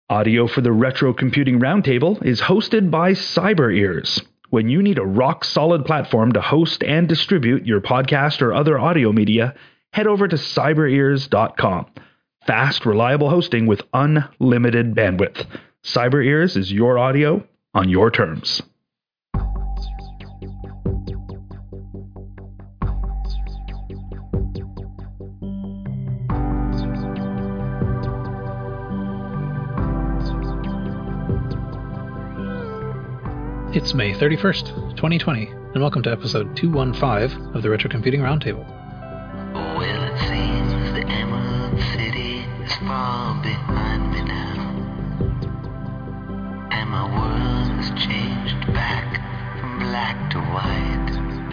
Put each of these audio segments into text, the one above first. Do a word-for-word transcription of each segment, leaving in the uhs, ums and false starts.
Audio for the Retro Computing Roundtable is hosted by CyberEars. When you need a rock-solid platform to host and distribute your podcast or other audio media, head over to cyber ears dot com. Fast, reliable hosting with unlimited bandwidth. CyberEars is your audio on your terms. It's May thirty-first, twenty twenty, and welcome to episode two fifteen of the Retro Computing Roundtable. Well, it seems the Emerald City is far behind me now, and my world has changed back from black to white.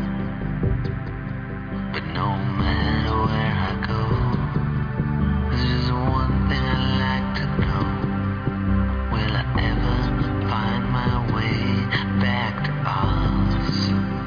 But no matter where I go, there's just one thing I'd like to know. Will I ever find my way back to Oz?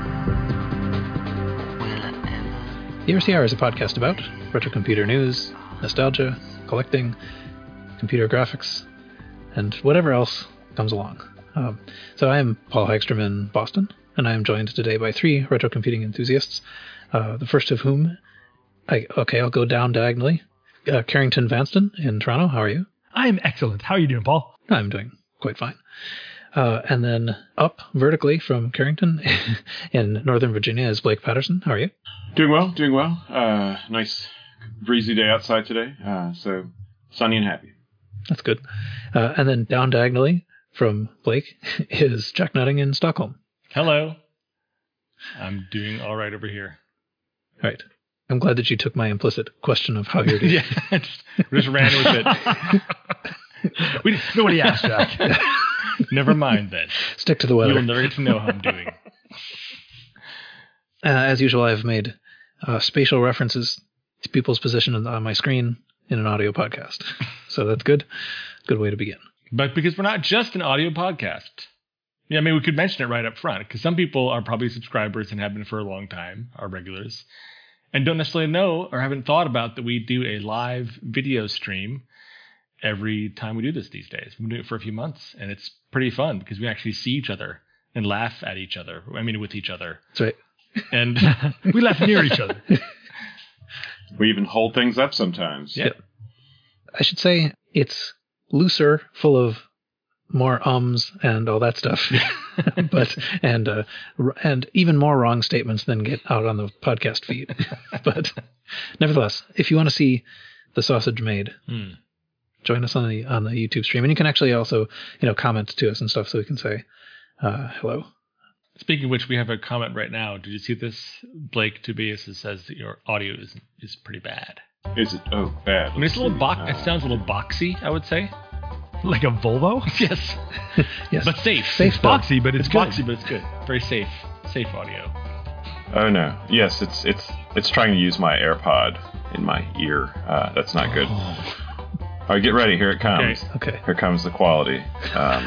Will I ever... The R C R is a podcast about retro computer news, nostalgia, collecting, computer graphics, and whatever else comes along. Um, so I am Paul Hagstrom in Boston, and I am joined today by three retro computing enthusiasts, uh, the first of whom, I, okay, I'll go down diagonally. Uh, Carrington Vanston in Toronto, how are you? I'm excellent. How are you doing, Paul? I'm doing quite fine. Uh, and then up vertically from Carrington in Northern Virginia is Blake Patterson. How are you? Doing well, doing well. Uh, nice breezy day outside today, uh, so sunny and happy. That's good. Uh, and then down diagonally from Blake is Jack Nutting in Stockholm. Hello. I'm doing all right over here. All right. I'm glad that you took my implicit question of how you're doing. yeah, just, just ran with it. we, nobody asked, Jack. Never mind then. Stick to the weather. You'll never get to know how I'm doing. Uh, as usual, I've made uh, spatial references to people's position on, on my screen in an audio podcast. So that's good. Good way to begin. But because we're not just an audio podcast. Yeah, I mean, we could mention it right up front, because some people are probably subscribers and have been for a long time, our regulars, and don't necessarily know or haven't thought about that we do a live video stream every time we do this these days. We've been doing it for a few months, and it's pretty fun because we actually see each other and laugh at each other. I mean, with each other. That's right. And we laugh near each other. We even hold things up sometimes. Yeah. I should say it's looser, full of more ums and all that stuff, but and uh, and even more wrong statements than get out on the podcast feed. But nevertheless, if you want to see the sausage made, hmm. join us on the on the YouTube stream, and you can actually also you know comment to us and stuff, so we can say uh, hello. Speaking of which, we have a comment right now. Did you see this? Blake Tobias says that your audio is is pretty bad. Is it? Oh, bad. I mean, it's a little box. It sounds a little boxy, I would say. Like a Volvo? Yes. Yes. But safe. Safe, it's though. boxy, but it's, It's boxy, good. but it's good. Very safe. Safe audio. Oh no. Yes, it's it's it's trying to use my AirPod in my ear. Uh, that's not good. All right, get ready. Here it comes. Okay. Okay. Here comes the quality. Um,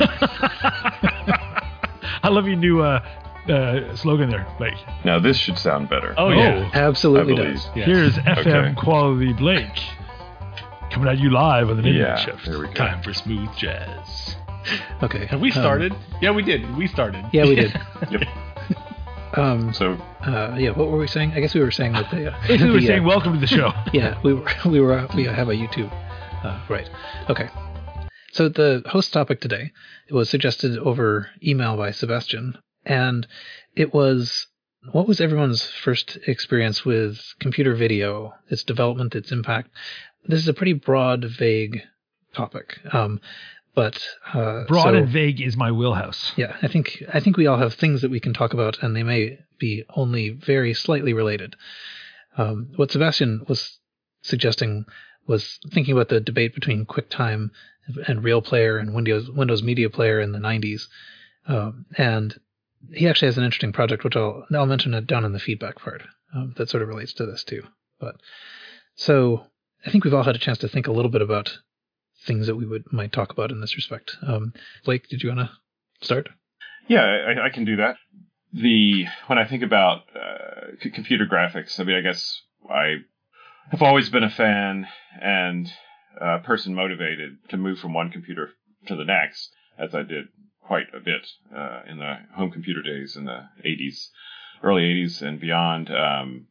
I love your new uh, uh, slogan there. Like, now this should sound better. Oh, yeah. Absolutely I believe. does. Yes. here's F M Okay. Quality Blake coming at you live on the midnight Yeah. shift. There we go. Time for smooth jazz. Okay. Have we Um, started? yeah, we did. We started. yeah, we did. Yep. Um. So Uh. Yeah. What were we saying? I guess we were saying that the. Uh, Basically, we're the, saying uh, welcome to the show. Yeah, we were we were uh, we have a YouTube, uh, right? Okay. So the host topic today, it was suggested over email by Sebastian, and it was what was everyone's first experience with computer video, its development, its impact. This is a pretty broad, vague topic, um, but uh, Broad so, and vague is my wheelhouse. yeah, I think I think we all have things that we can talk about, and they may be only very slightly related. Um, what Sebastian was suggesting was thinking about the debate between QuickTime and Real Player and Windows Windows Media Player in the nineties, um, and he actually has an interesting project, which I'll I'll mention it down in the feedback part. Um, that sort of relates to this too. But so I think we've all had a chance to think a little bit about things that we would might talk about in this respect. Um, Blake, did you want to start? yeah, I, I can do that. The when I think about uh, c- computer graphics, I mean, I guess I have always been a fan and a person motivated to move from one computer to the next, as I did quite a bit uh, in the home computer days in the eighties, early eighties and beyond, um,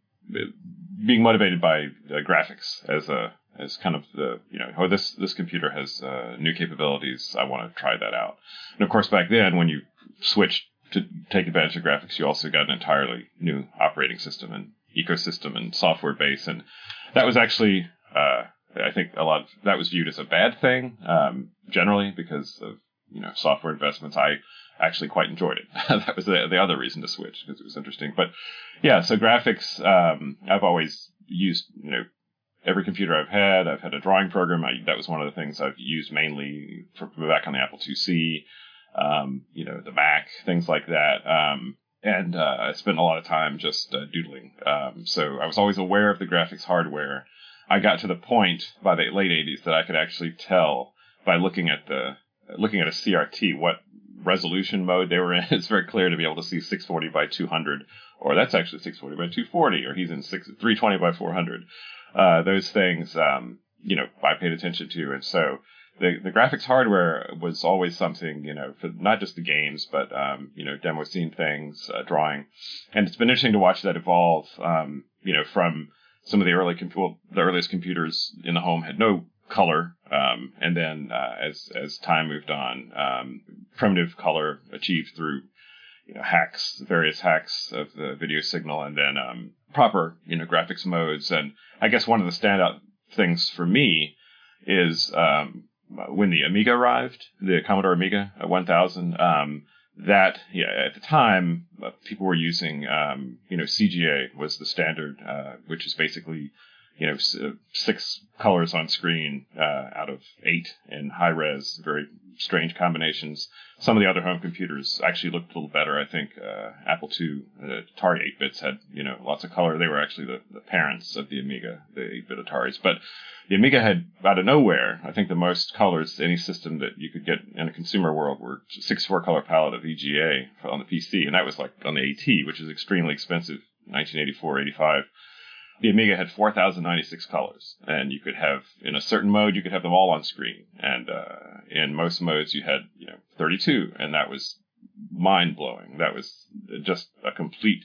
being motivated by uh, graphics as a as kind of the, you know, oh, this this computer has uh, new capabilities, I want to try that out. And of course, back then, when you switched to take advantage of graphics, you also got an entirely new operating system and ecosystem and software base, and that was actually, uh, I think, a lot of that was viewed as a bad thing um, generally because of, you know, software investments. I actually quite enjoyed it. That was the, the other reason to switch, because it was interesting. But yeah, so graphics, um, I've always used, you know, every computer I've had. I've had a drawing program. I, that was one of the things I've used mainly for, back on the Apple two C. Um, you know, the Mac, things like that. Um, and uh, I spent a lot of time just uh, doodling. Um, so I was always aware of the graphics hardware. I got to the point by the late eighties that I could actually tell by looking at the looking at a C R T what resolution mode they were in. It's very clear to be able to see six forty by two hundred, or that's actually six forty by two forty, or he's in six, three twenty by four hundred. Uh, those things, um, you know, I paid attention to, and so. The, the graphics hardware was always something, you know, for not just the games, but, um, you know, demo scene things, uh, drawing. And it's been interesting to watch that evolve, um, you know, from some of the early, com- well, the earliest computers in the home had no color. Um, and then, uh, as, as time moved on, um, primitive color achieved through, you know, hacks, various hacks of the video signal, and then, um, proper, you know, graphics modes. And I guess one of the standout things for me is, um, when the Amiga arrived, the Commodore Amiga one thousand, um, that, yeah, at the time, uh, people were using, um, you know, C G A was the standard, uh, which is basically, you know, s- six colors on screen, uh, out of eight in high res, very strange combinations. Some of the other home computers actually looked a little better. I think, uh, Apple two, uh, Atari eight bits had, you know, lots of color. They were actually the, the parents of the Amiga, the eight bit Ataris. But the Amiga had, out of nowhere, I think the most colors any system that you could get in a consumer world were sixty-four color palette of V G A on the P C. And that was like on the AT, which is extremely expensive, nineteen eighty-four, eighty-five. The Amiga had four thousand ninety-six colors, and you could have, in a certain mode, you could have them all on screen. And uh, in most modes, you had, you know, thirty-two, and that was mind-blowing. That was just a complete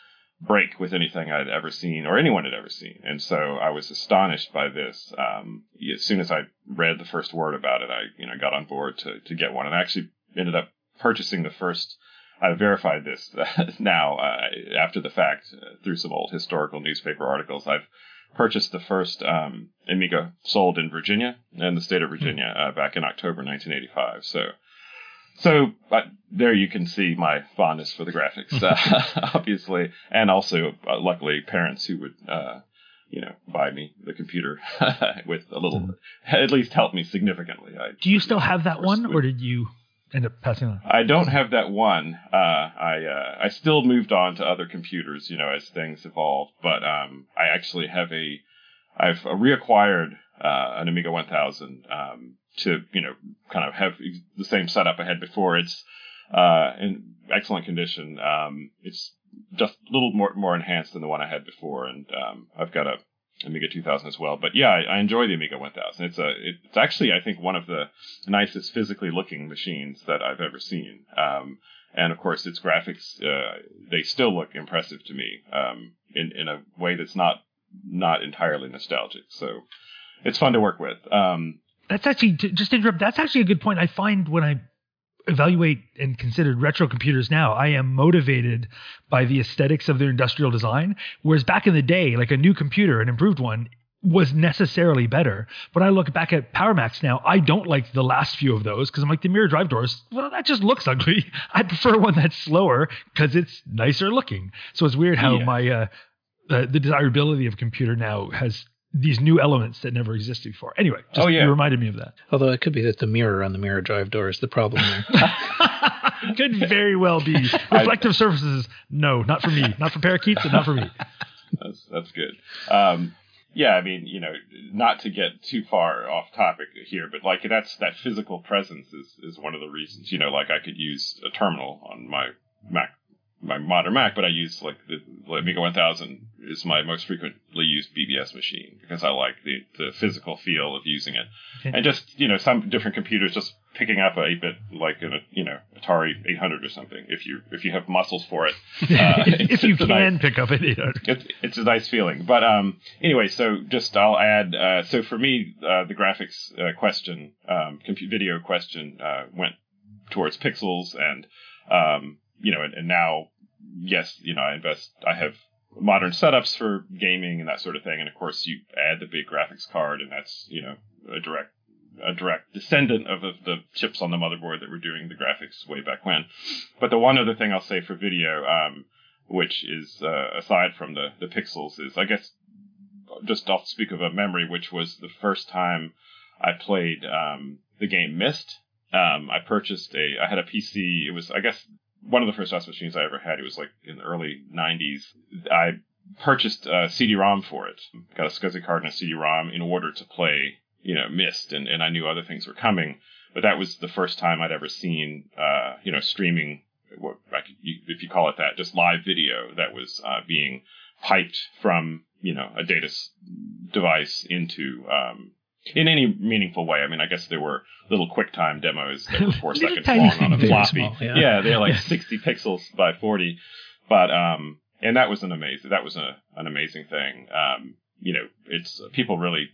break with anything I'd ever seen, or anyone had ever seen. And so I was astonished by this. Um, as soon as I read the first word about it, I, you know, got on board to, to get one, and I actually ended up purchasing the first. I verified this uh, now uh, after the fact uh, through some old historical newspaper articles. I've purchased the first um, Amiga sold in Virginia, in the state of Virginia, uh, back in October nineteen eighty-five. So, so uh, there you can see my fondness for the graphics, uh, obviously, and also uh, luckily parents who would, uh, you know, buy me the computer with a little, at least help me significantly. I, Do you still have that one, would, or did you end up passing on? I don't have that one. Uh, I uh, I still moved on to other computers, you know, as things evolved. But um, I actually have a, I've reacquired uh, an Amiga one thousand um, to, you know, kind of have the same setup I had before. It's uh, in excellent condition. Um, it's just a little more more enhanced than the one I had before, and um, I've got a Amiga two thousand as well. But yeah, I, I enjoy the Amiga one thousand. It's a, it's actually, I think, one of the nicest physically looking machines that I've ever seen. Um, and of course, its graphics, uh, they still look impressive to me, um, in, in a way that's not, not entirely nostalgic. So it's fun to work with. Um, That's actually, to, just to interrupt, that's actually a good point. I find when I evaluate and consider retro computers now, I am motivated by the aesthetics of their industrial design. Whereas back in the day, like a new computer, an improved one, was necessarily better. But I look back at PowerMacs now, I don't like the last few of those because I'm like, the mirror drive doors, well, that just looks ugly. I prefer one that's slower because it's nicer looking. So it's weird how Yeah. my uh, uh, the desirability of a computer now has these new elements that never existed before. Anyway, just Oh, yeah. you reminded me of that. Although it could be that the mirror on the mirror drive door is the problem there. Could very well be. Reflective surfaces, no, not for me. Not for parakeets and not for me. That's that's good. Um, yeah, I mean, you know, not to get too far off topic here, but like that's that physical presence is is one of the reasons. You know, like I could use a terminal on my Mac my modern Mac, but I use like the, the Amiga one thousand is my most frequently used B B S machine because I like the, the physical feel of using it. Okay. And just, you know, some different computers just picking up a eight bit like in a, you know, Atari eight hundred or something. If you if you have muscles for it, uh, if you it's a can nice, pick up an eight hundred. it's it's a nice feeling. But um, anyway, so just I'll add. Uh, so for me, uh, the graphics uh, question, um, compu- video question, uh, went towards pixels, and um, you know, and, and now, yes, you know, I invest. I have modern setups for gaming and that sort of thing, and of course, you add the big graphics card, and that's, you know, a direct a direct descendant of, of the chips on the motherboard that were doing the graphics way back when. But the one other thing I'll say for video, um, which is uh, aside from the, the pixels, is I guess just I'll speak of a memory, which was the first time I played um, the game Myst. Um, I purchased a, I had a P C. It was, I guess, one of the first DOS machines I ever had. It was like in the early nineties. I purchased a C D ROM for it. Got a SCSI card and a C D ROM in order to play, you know, Myst, and, and I knew other things were coming, but that was the first time I'd ever seen, uh, you know, streaming, what, if you call it that, just live video that was uh, being piped from, you know, a data s- device into, um, in any meaningful way. I mean, I guess there were little QuickTime demos that were four Little seconds tiny long on a things. floppy. Very small, yeah. yeah, they're like sixty pixels by forty, but um, and that was an amazing, that was a, an amazing thing. Um, you know, it's people really,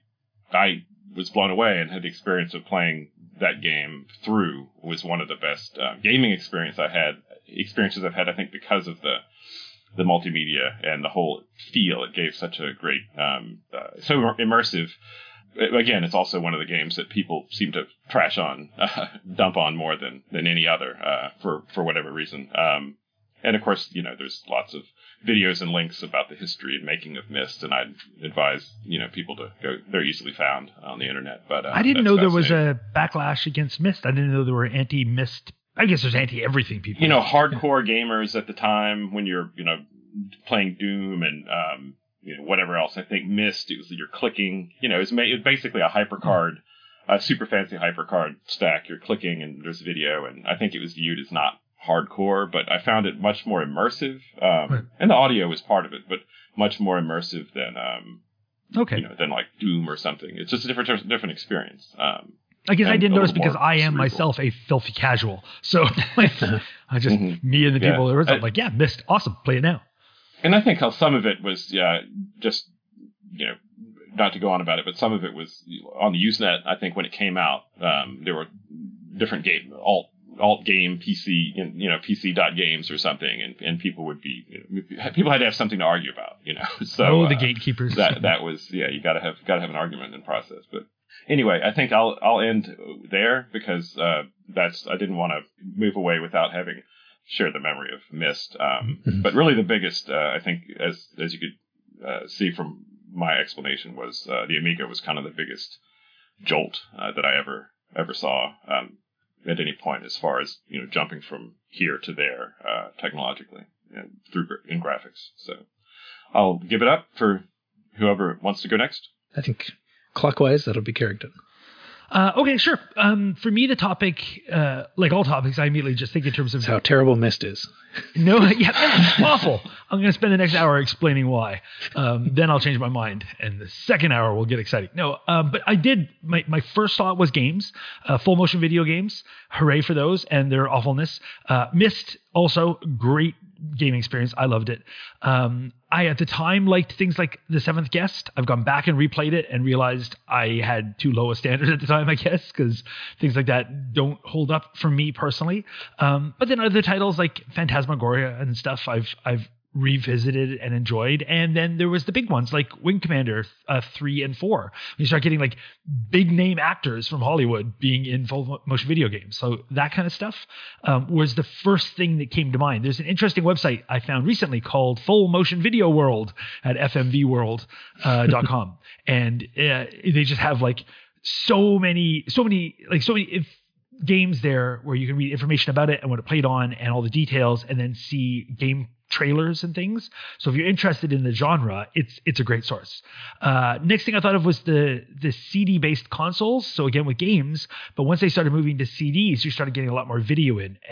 I was blown away and had the experience of playing that game through. It was one of the best uh, gaming experience I had experiences I've had. I think because of the the multimedia and the whole feel, it gave such a great, um, uh, so immersive. Again, it's also one of the games that people seem to trash on, uh, dump on more than than any other uh, for for whatever reason. Um, and of course, you know, there's lots of videos and links about the history and making of Myst, and I'd advise, you know, people to go. They're easily found on the internet. But uh, I didn't that's know there was fascinating. a backlash against Myst. I didn't know there were anti-Myst. I guess there's anti-everything people. You know, hardcore gamers at the time when you're, you know, playing Doom and um, you know, whatever else. I think Myst, it was you're clicking. You know, it's ma- it was basically a hypercard, a super fancy hypercard stack. You're clicking and there's video, and I think it was viewed as not hardcore, but I found it much more immersive. Um, Right. And the audio was part of it, but much more immersive than um, Okay. you know, than like Doom or something. It's just a different different experience. Um, I guess I and didn't a notice little because more I am cerebral. myself a filthy casual. So like, I just, Mhm. me and the Yeah. people that were I- like, yeah, Myst, awesome, play it now. And I think how some of it was, yeah, just, you know, not to go on about it, but some of it was on the Usenet. I think when it came out, um, there were different game, alt, alt game P C, you know, P C dot games or something, and, and people would be, you know, people had to have something to argue about, you know. So oh, the uh, gatekeepers. that that was, yeah, you got to have got to have an argument in process. But anyway, I think I'll I'll end there because uh, that's I didn't want to move away without having shared the memory of Myst. Um, Mhm. But really, the biggest, uh, I think, as as you could uh, see from my explanation, was uh, the Amiga was kind of the biggest jolt uh, that I ever ever saw um, at any point, as far as, you know, jumping from here to there uh, technologically and through gra- in graphics. So I'll give it up for whoever wants to go next. I think clockwise, that'll be Carrington. Uh, okay, sure. Um, for me, the topic, uh, like all topics, I immediately just think in terms of That's how terrible Myst is. no, yeah, that's awful. I'm going to spend the next hour explaining why. Um, then I'll change my mind, and the second hour will get exciting. No, um, but I did. My my first thought was games, uh, full motion video games. Hooray for those and their awfulness. Uh, Myst also great gaming experience. I loved it. Um, I at the time liked things like The Seventh Guest. I've gone back and replayed it and realized I had too low a standard at the time, I guess, because things like that don't hold up for me personally. Um, but then other titles like Phantasmagoria and stuff I've I've revisited and enjoyed. And then there was the big ones like Wing Commander uh, three and four. You start getting like big name actors from Hollywood being in full motion video games. So that kind of stuff um, was the first thing that came to mind. There's an interesting website I found recently called Full Motion Video World at f m v world dot com. And uh, they just have like so many, so many, like so many if, games there where you can read information about it and what it played on and all the details and then see game trailers and things. So if you're interested in the genre, it's it's a great source. Uh, next thing I thought of was the the C D based consoles. So again with games, but once they started moving to C Ds, you started getting a lot more video in. And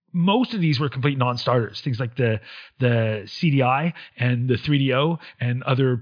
most of these were complete non-starters. Things like the the C D I and the three D O and other.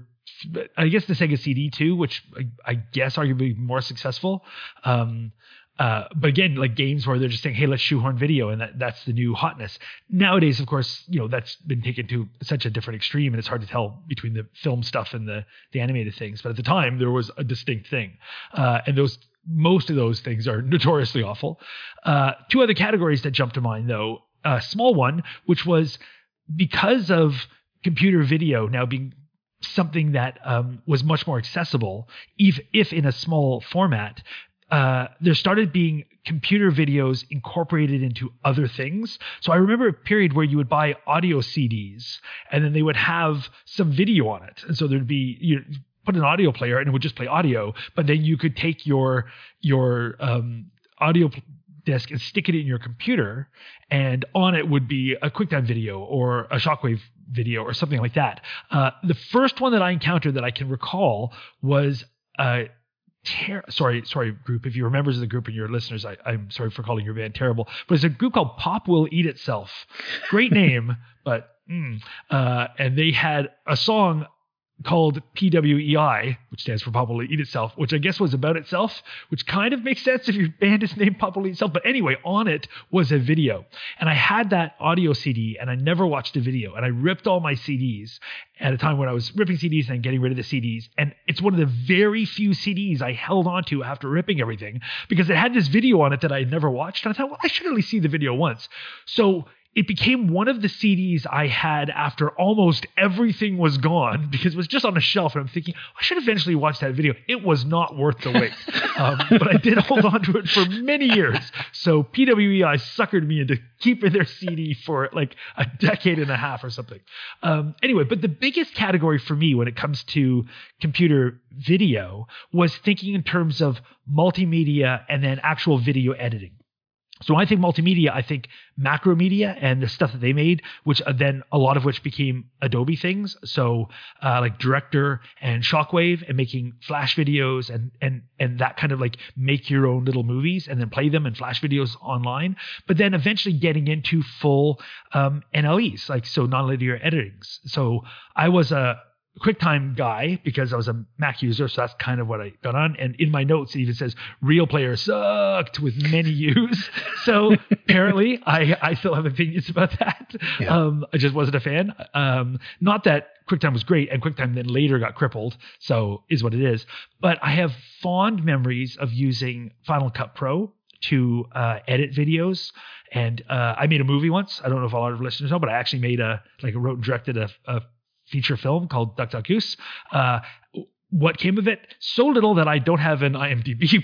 I guess the Sega C D too, which I, I guess arguably more successful. Um, uh, but again, like games where they're just saying, "Hey, let's shoehorn video," and that, that's the new hotness. Nowadays, of course, you know that's been taken to such a different extreme, and it's hard to tell between the film stuff and the the animated things. But at the time, there was a distinct thing, uh, and those most of those things are notoriously awful. Uh, two other categories that jump to mind, though, a small one, which was because of computer video now being something that um, was much more accessible, if, if in a small format, uh, there started being computer videos incorporated into other things. So I remember a period where you would buy audio C Ds and then they would have some video on it. And so there'd be, you put an audio player and it would just play audio, but then you could take your, your um, audio disc and stick it in your computer, and on it would be a QuickTime video or a Shockwave video or something like that. Uh, the first one that I encountered that I can recall was a ter- sorry, sorry group. If you're members of the group and you're listeners, I, I'm sorry for calling your band terrible, but it's a group called Pop Will Eat Itself. Great name, but mm, uh, and they had a song called P W E I, which stands for Pop Will Eat Itself, which I guess was about itself, which kind of makes sense if your band is named Pop Will Eat Itself. But anyway, on it was a video. And I had that audio C D and I never watched a video. And I ripped all my C Ds at a time when I was ripping C Ds and getting rid of the C Ds. And it's one of the very few C Ds I held onto after ripping everything because it had this video on it that I had never watched. And I thought, well, I should at least see the video once. So it became one of the C Ds I had after almost everything was gone because it was just on a shelf. And I'm thinking, I should eventually watch that video. It was not worth the wait. um, but I did hold on to it for many years. So P W E I suckered me into keeping their C D for like a decade and a half or something. Um, anyway, but the biggest category for me when it comes to computer video was thinking in terms of multimedia and then actual video editing. So when I think multimedia, I think Macromedia and the stuff that they made, which then a lot of which became Adobe things. So uh, like Director and Shockwave and making Flash videos and and and that kind of like make your own little movies and then play them in Flash videos online. But then eventually getting into full um, N L Es, like so nonlinear editings. So I was a QuickTime guy because I was a Mac user, so that's kind of what I got on. And in my notes, it even says Real Player sucked with many U's. So apparently, I, I still have opinions about that. Yeah. Um, I just wasn't a fan. Um, not that QuickTime was great, and QuickTime then later got crippled, so is what it is. But I have fond memories of using Final Cut Pro to uh, edit videos. And uh, I made a movie once. I don't know if a lot of listeners know, but I actually made a like wrote and directed a, a feature film called Duck Duck Goose. Uh, what came of it? So little that I don't have an IMDb.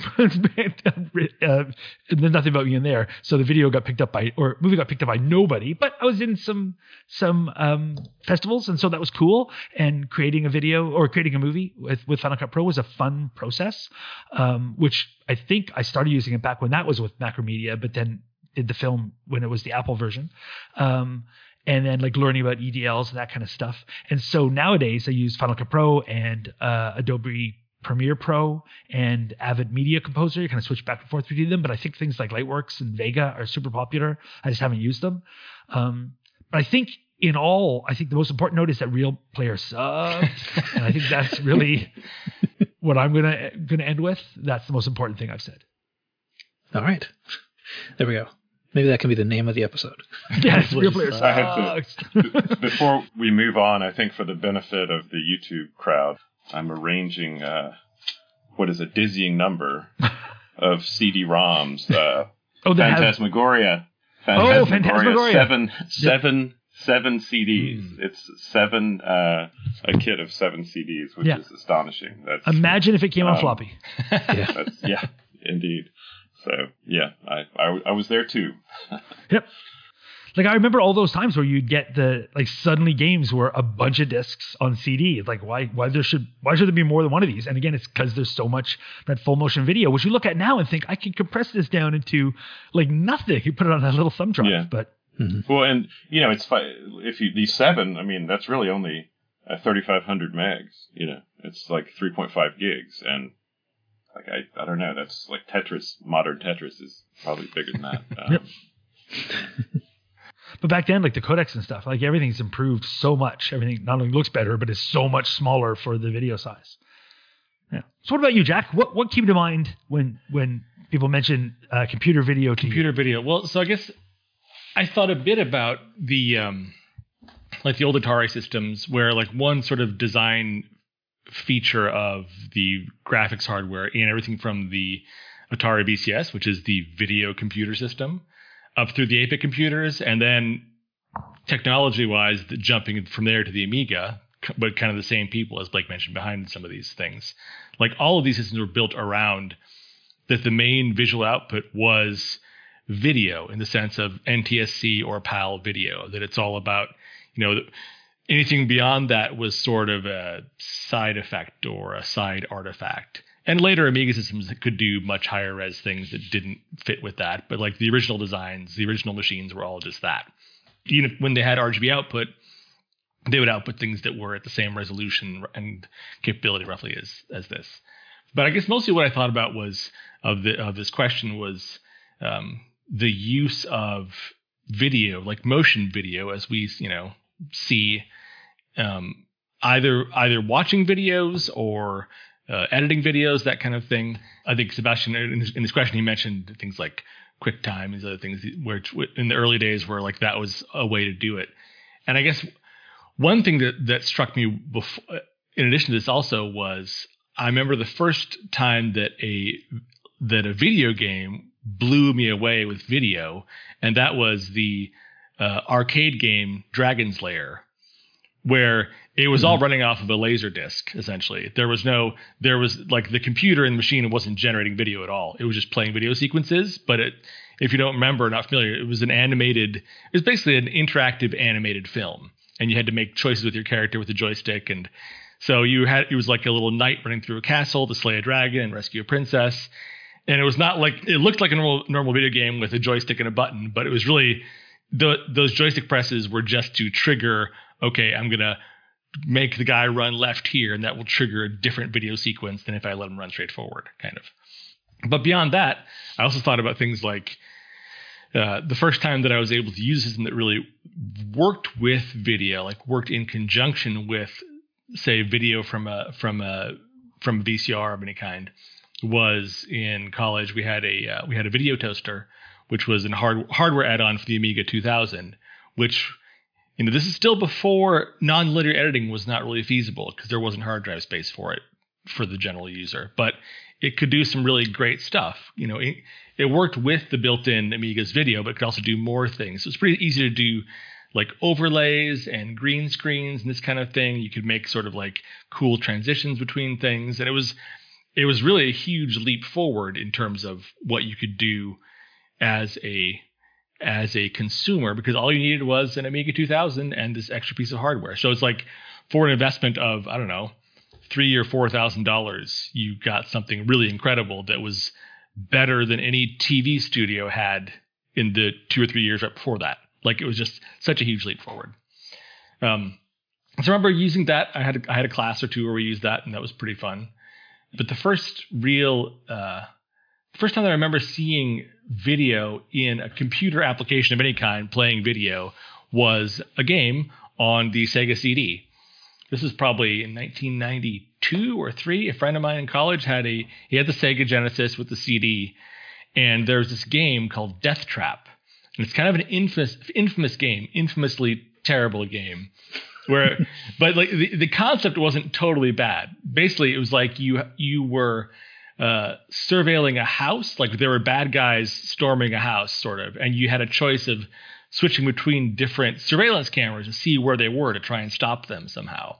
uh, there's nothing about me in there. So the video got picked up by, or movie got picked up by nobody. But I was in some some um, festivals, and so that was cool. And creating a video or creating a movie with with Final Cut Pro was a fun process, um, which I think I started using it back when that was with Macromedia, but then did the film when it was the Apple version. Um, and then like learning about E D Ls and that kind of stuff. And so nowadays I use Final Cut Pro and uh, Adobe Premiere Pro and Avid Media Composer. You kind of switch back and forth between them. But I think things like Lightworks and Vega are super popular. I just haven't used them. Um, but I think in all, I think the most important note is that Real Player sucked. And I think that's really what I'm gonna gonna end with. That's the most important thing I've said. All right. There we go. Maybe that can be the name of the episode. Yes, Real Player I have sucks. to, before we move on, I think for the benefit of the YouTube crowd, I'm arranging uh, what is a dizzying number of C D ROMs. Uh, oh, Phantasmagoria. Have... Phantasmagoria. Oh, Phantasmagoria. Seven, seven, seven C Ds. Mm. It's seven, uh, a kit of seven C Ds, which yeah. is astonishing. That's Imagine if it came um, on floppy. yeah. That's, yeah, indeed. So, yeah, I, I, I was there too. Yep. Like, I remember all those times where you'd get the, like, suddenly games were a bunch of discs on C D. It's like, why why there should why should there be more than one of these? And again, it's because there's so much that full motion video, which you look at now and think, I can compress this down into, like, nothing. You put it on a little thumb drive. Yeah. But mm-hmm. Well, and, you know, it's if you, these seven, I mean, that's really only uh, thirty-five hundred megs. You know, it's like three point five gigs. And, Like I, I don't know. That's like Tetris. Modern Tetris is probably bigger than that. Um, yep. But back then, like the codecs and stuff, like everything's improved so much. Everything not only looks better, but is so much smaller for the video size. Yeah. So what about you, Jack? What what came to mind when when people mention uh, computer video? To Computer you? video. Well, so I guess I thought a bit about the um, like the old Atari systems, where like one sort of design feature of the graphics hardware in everything from the Atari V C S, which is the video computer system, up through the eight bit computers, and then technology-wise, the jumping from there to the Amiga, but kind of the same people, as Blake mentioned, behind some of these things. Like all of these systems were built around that the main visual output was video in the sense of N T S C or PAL video, that it's all about, you know, anything beyond that was sort of a side effect or a side artifact. And later Amiga systems that could do much higher res things that didn't fit with that. But like the original designs, the original machines were all just that. Even if, when they had R G B output, they would output things that were at the same resolution and capability roughly as as this. But I guess mostly what I thought about was of the of this question was um, the use of video, like motion video, as we you know see um, either either watching videos or uh, editing videos, that kind of thing. I think Sebastian in his, in his question he mentioned things like QuickTime and these other things, where in the early days where like that was a way to do it. And I guess one thing that, that struck me before, in addition to this also, was I remember the first time that a that a video game blew me away with video, and that was the uh, arcade game Dragon's Lair, where it was mm-hmm. all running off of a laser disc. Essentially, there was no there was like the computer in the machine wasn't generating video at all. It was just playing video sequences. But it, if you don't remember, not familiar, it was an animated. It was basically an interactive animated film. And you had to make choices with your character with the joystick. And so you had, it was like a little knight running through a castle to slay a dragon and rescue a princess. And it was not like, it looked like a normal, normal video game with a joystick and a button, but it was really, the, those joystick presses were just to trigger, okay, I'm going to make the guy run left here, and that will trigger a different video sequence than if I let him run straight forward, kind of. But beyond that, I also thought about things like, Uh, the first time that I was able to use a system that really worked with video, like worked in conjunction with, say, video from a from a from a V C R of any kind, was in college. We had a uh, we had a video toaster, which was a hard, hardware add-on for the Amiga two thousand, which, you know, this is still before non-linear editing was not really feasible because there wasn't hard drive space for it for the general user, but it could do some really great stuff. You know, it, it worked with the built-in Amiga's video, but it could also do more things. So it's pretty easy to do like overlays and green screens and this kind of thing. You could make sort of like cool transitions between things. And it was, it was really a huge leap forward in terms of what you could do as a, as a consumer, because all you needed was an Amiga two thousand and this extra piece of hardware. So it's like for an investment of, I don't know, three or four thousand dollars, you got something really incredible that was better than any T V studio had in the two or three years right before that. Like it was just such a huge leap forward. Um, so I remember using that. I had a, I had a class or two where we used that, and that was pretty fun. But the first real, uh, first time that I remember seeing video in a computer application of any kind playing video was a game on the Sega C D. This is probably in nineteen ninety-two or three. A friend of mine in college had a, he had the Sega Genesis with the C D, and there's this game called Death Trap. And it's kind of an infamous, infamous game, infamously terrible game where, but like the, the concept wasn't totally bad. Basically, it was like you, you were uh, surveilling a house, like there were bad guys storming a house sort of, and you had a choice of switching between different surveillance cameras to see where they were to try and stop them somehow.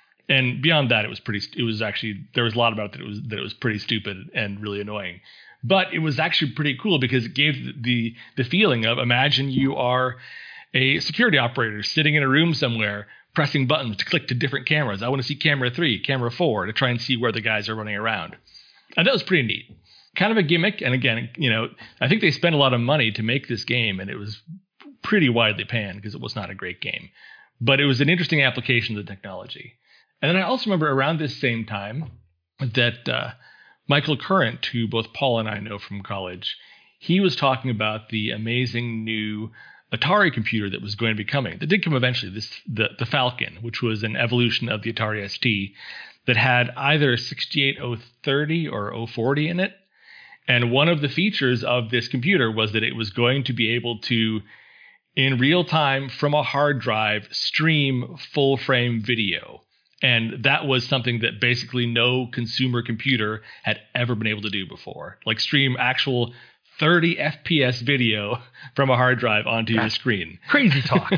And beyond that, it was pretty, it was actually, there was a lot about it that it was, that it was pretty stupid and really annoying. But it was actually pretty cool because it gave the the feeling of, imagine you are a security operator sitting in a room somewhere, pressing buttons to click to different cameras. I want to see camera three, camera four, to try and see where the guys are running around. And that was pretty neat. Kind of a gimmick. And again, you know, I think they spent a lot of money to make this game, and it was pretty widely panned because it was not a great game. But it was an interesting application of the technology. And then I also remember around this same time that uh, Michael Current, who both Paul and I know from college, he was talking about the amazing new Atari computer that was going to be coming. That did come eventually. This the the Falcon, which was an evolution of the Atari S T, that had either sixty-eight oh thirty or oh forty in it. And one of the features of this computer was that it was going to be able to, in real time from a hard drive, stream full frame video. And that was something that basically no consumer computer had ever been able to do before. Like stream actual thirty F P S video from a hard drive onto your screen. Crazy talk.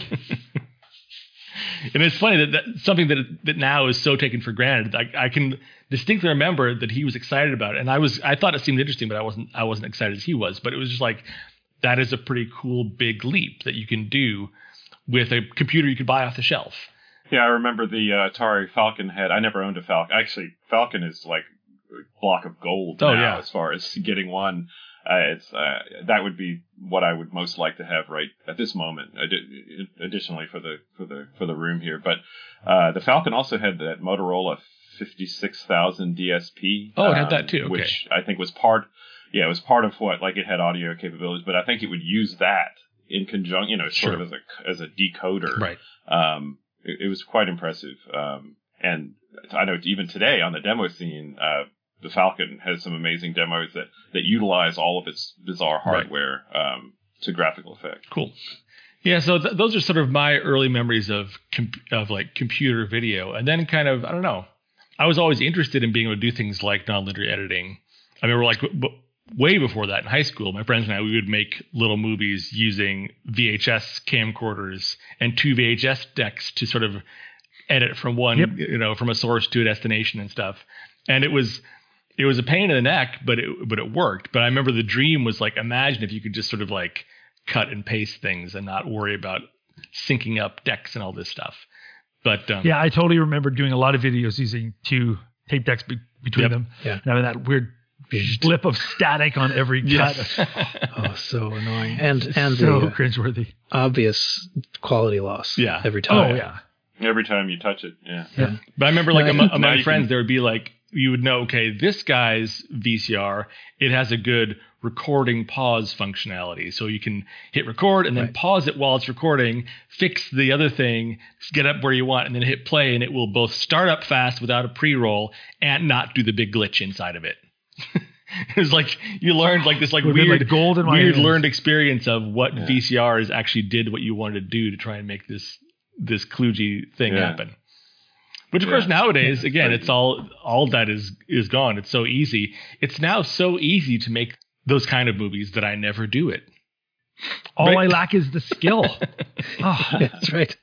And it's funny that, that something that that now is so taken for granted. I, I can distinctly remember that he was excited about it, and I was I thought it seemed interesting, but I wasn't I wasn't excited as he was. But it was just like, that is a pretty cool big leap that you can do with a computer you could buy off the shelf. Yeah, I remember the uh, Atari Falcon had. I never owned a Falcon. Actually, Falcon is like a block of gold Oh, now yeah. as far as getting one. Uh, it's uh, that would be what I would most like to have right at this moment. Addi- additionally, for the for the for the room here, but uh, the Falcon also had that Motorola fifty-six thousand D S P. Oh, it had that too, okay. Which I think was part. Yeah, it was part of what like it had audio capabilities, but I think it would use that in conjunction, you know, sort Sure. of as a as a decoder. Right. Um, it, it was quite impressive. Um, and I know even today on the demo scene, uh, the Falcon has some amazing demos that, that utilize all of its bizarre hardware um, to graphical effect. Cool. Yeah, so th- those are sort of my early memories of comp- of like computer video, and then kind of I don't know. I was always interested in being able to do things like nonlinear editing. I remember like w- w- way before that in high school, my friends and I we would make little movies using V H S camcorders and two V H S decks to sort of edit from one, Yep. you know, from a source to a destination and stuff. And it was. It was a pain in the neck, but it but it worked. But I remember the dream was like, imagine if you could just sort of like cut and paste things and not worry about syncing up decks and all this stuff. But um, Yeah, I totally remember doing a lot of videos using two tape decks be- between Yep. them. Yeah. And having that weird blip of static on every yes. cut. Oh, so annoying. And and so the uh, cringeworthy. obvious quality loss. Yeah. Every time. Oh, yeah. Every time you touch it, yeah. Yeah. But I remember like No, among, now among you friends, can- there would be like, you would know, okay, this guy's V C R, it has a good recording pause functionality. So you can hit record and then Right. pause it while it's recording, fix the other thing, get up where you want, and then hit play, and it will both start up fast without a pre-roll and not do the big glitch inside of it. It was like you learned like this like Would've been weird, like gold in my weird hands. learned experience of what Yeah. V C Rs actually did what you wanted to do to try and make this this kludgy thing Yeah. happen. Which of Yeah. course nowadays, again, crazy. it's all all that is is gone. It's so easy. It's now so easy to make those kind of movies that I never do it. All Right. I lack is the skill. Oh, Yeah, that's right.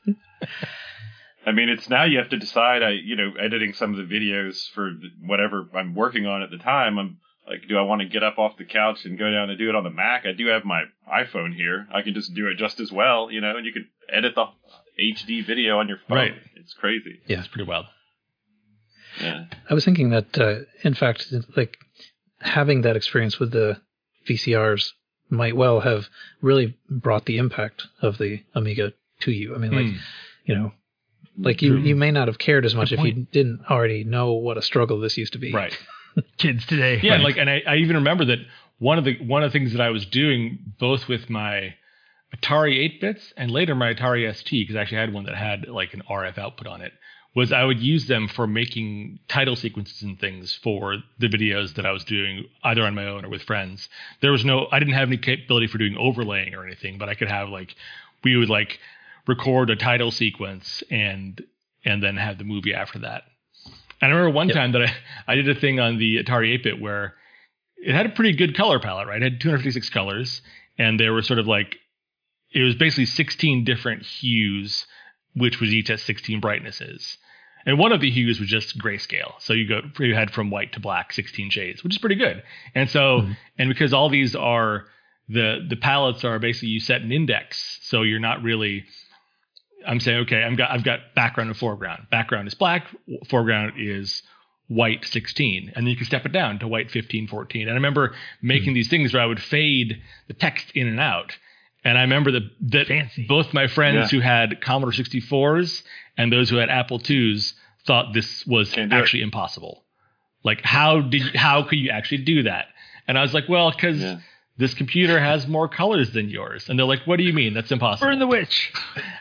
I mean, it's now you have to decide. I, you know, editing some of the videos for the- whatever I'm working on at the time. I'm like, do I want to get up off the couch and go down and do it on the Mac? I do have my iPhone here. I can just do it just as well, you know. And you can edit the H D video on your phone. Right. It's crazy. Yeah. It's pretty wild. Yeah. I was thinking that, uh, in fact, like having that experience with the V C Rs might well have really brought the impact of the Amiga to you. I mean, like, Hmm. you know, like you, True. you may not have cared as much Good if you point. didn't already know what a struggle this used to be. Right. kids today. Yeah, and like, and I, I even remember that one of the one of the things that I was doing both with my Atari eight bits and later my Atari S T, because I actually had one that had like an R F output on it, was I would use them for making title sequences and things for the videos that I was doing either on my own or with friends. There was no, I didn't have any capability for doing overlaying or anything, but I could have like, we would like record a title sequence and and then have the movie after that. And I remember one Yep. time that I, I did a thing on the Atari eight bit where it had a pretty good color palette, right? It had two hundred fifty-six colors, and they were sort of like, it was basically sixteen different hues, which was each at sixteen brightnesses. And one of the hues was just grayscale. So you go, you had from white to black, sixteen shades, which is pretty good. And so, Mhm. and because all these are, the the palettes are basically, you set an index. So you're not really, I'm saying, okay, I've got, I've got background and foreground. Background is black, foreground is white sixteen. And then you can step it down to white fifteen, fourteen. And I remember making these things where I would fade the text in and out. And I remember that, that Fancy. both my friends Yeah. who had Commodore sixty-fours and those who had Apple twos thought this was Can't do it. actually impossible. Like, how did you, how could you actually do that? And I was like, well, because Yeah. this computer has more colors than yours. And they're like, what do you mean? That's impossible. Burn the witch.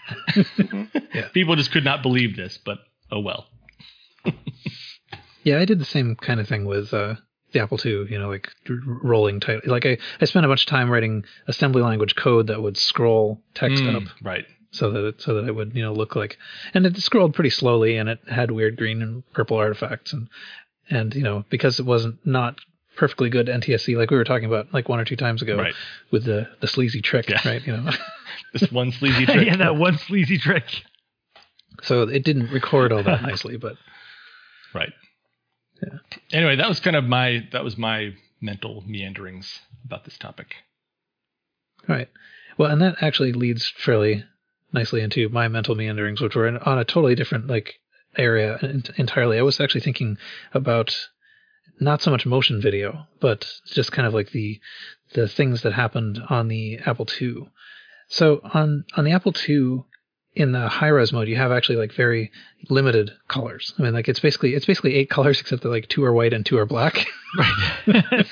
Yeah. People just could not believe this, but oh well. Yeah, I did the same kind of thing with uh, the Apple two, you know, like r- rolling title. Like I, I spent a bunch of time writing assembly language code that would scroll text Mm, up right. so that it, so that it would, you know, look like, and it scrolled pretty slowly and it had weird green and purple artifacts. And, and, you know, because it wasn't not perfectly good N T S C, like we were talking about like one or two times ago Right. with the, the sleazy trick, Yeah. right? You know, This one sleazy trick. Yeah, that one sleazy trick. so it didn't record all that nicely, but Right. Yeah. Anyway, that was kind of my that was my mental meanderings about this topic. right. Well, and that actually leads fairly nicely into my mental meanderings, which were in, on a totally different like area en- entirely. I was actually thinking about not so much motion video, but just kind of like the the things that happened on the Apple two. So on on the Apple two, in the high res mode, you have actually like very limited colors. I mean, like it's basically it's basically eight colors, except that like two are white and two are black. Right.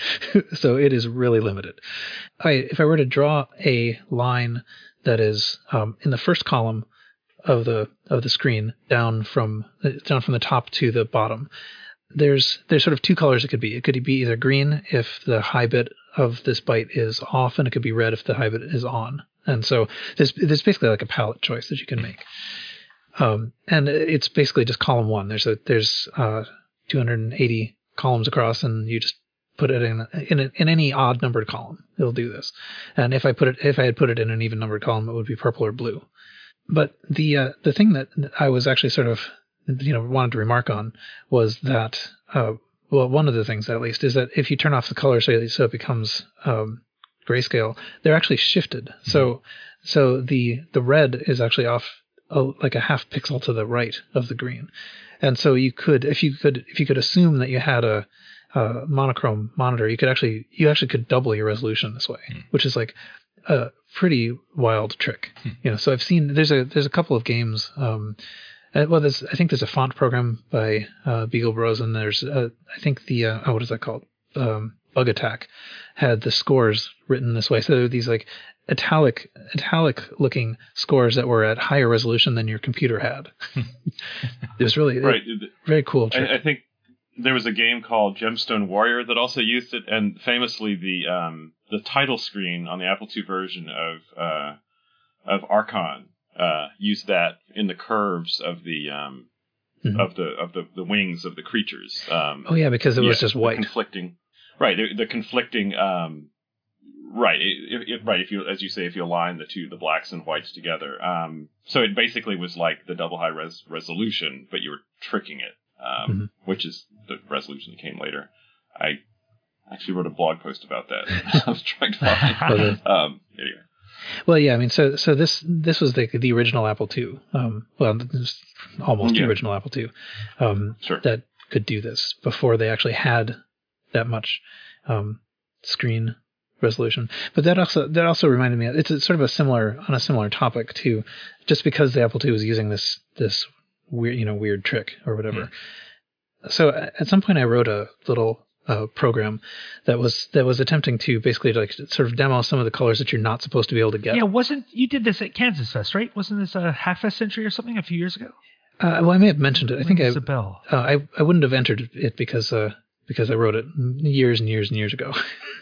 So it is really limited. I, if I were to draw a line that is um, in the first column of the of the screen down from down from the top to the bottom, there's there's sort of two colors it could be. It could be either green if the high bit of this byte is off, and it could be red if the high bit is on. And so there's there's basically like a palette choice that you can make. Um, and it's basically just column one. There's a there's uh, two hundred eighty columns across, and you just put it in in, a, in any odd numbered column. It'll do this. And if I put it if I had put it in an even numbered column, it would be purple or blue. But the uh, the thing that I was actually sort of you know wanted to remark on was that uh, well one of the things at least is that if you turn off the color so, so it becomes um, grayscale, they're actually shifted. Mm-hmm. So so the the red is actually off a, like a half pixel to the right of the green, and so you could if you could if you could assume that you had a, a monochrome monitor, you could actually you actually could double your resolution this way, mm. which is like a pretty wild trick. Mm. You know, so I've seen there's a there's a couple of games. Um, uh, well, there's I think there's a font program by uh, Beagle Bros, and there's uh, I think the uh, oh what is that called? Um, Bug Attack had the scores written this way. So there were these like italic italic looking scores that were at higher resolution than your computer had. It was really right. It, very cool trick. I, I think there was a game called Gemstone Warrior that also used it, and famously the um, the title screen on the Apple two version of uh, of Archon uh, used that in the curves of the um, mm-hmm. of the of the, the wings of the creatures. Um, oh yeah, because it was yeah, just white. Conflicting. Right, the, the conflicting, um, right, it, it, right. If you, as you say, if you align the two, the blacks and whites together, um, so it basically was like the double high res resolution, but you were tricking it, um, mm-hmm. which is the resolution that came later. I actually wrote a blog post about that. I was trying to find. um, anyway. Well, yeah, I mean, so so this this was the the original Apple two. Um, well, almost yeah. the original Apple two. Um, sure. That could do this before they actually had that much um, screen resolution. But that also that also reminded me, it's a, sort of a similar on a similar topic too, just because the Apple two was using this this weird you know weird trick or whatever. Mm. So at some point I wrote a little uh, program that was that was attempting to basically like sort of demo some of the colors that you're not supposed to be able to get. Yeah, wasn't you did this at Kansas Fest, right? Wasn't this a Hackfest Century or something a few years ago? Uh, well, I may have mentioned it. I think I a bell. Uh, I I wouldn't have entered it because. Uh, Because I wrote it years and years and years ago,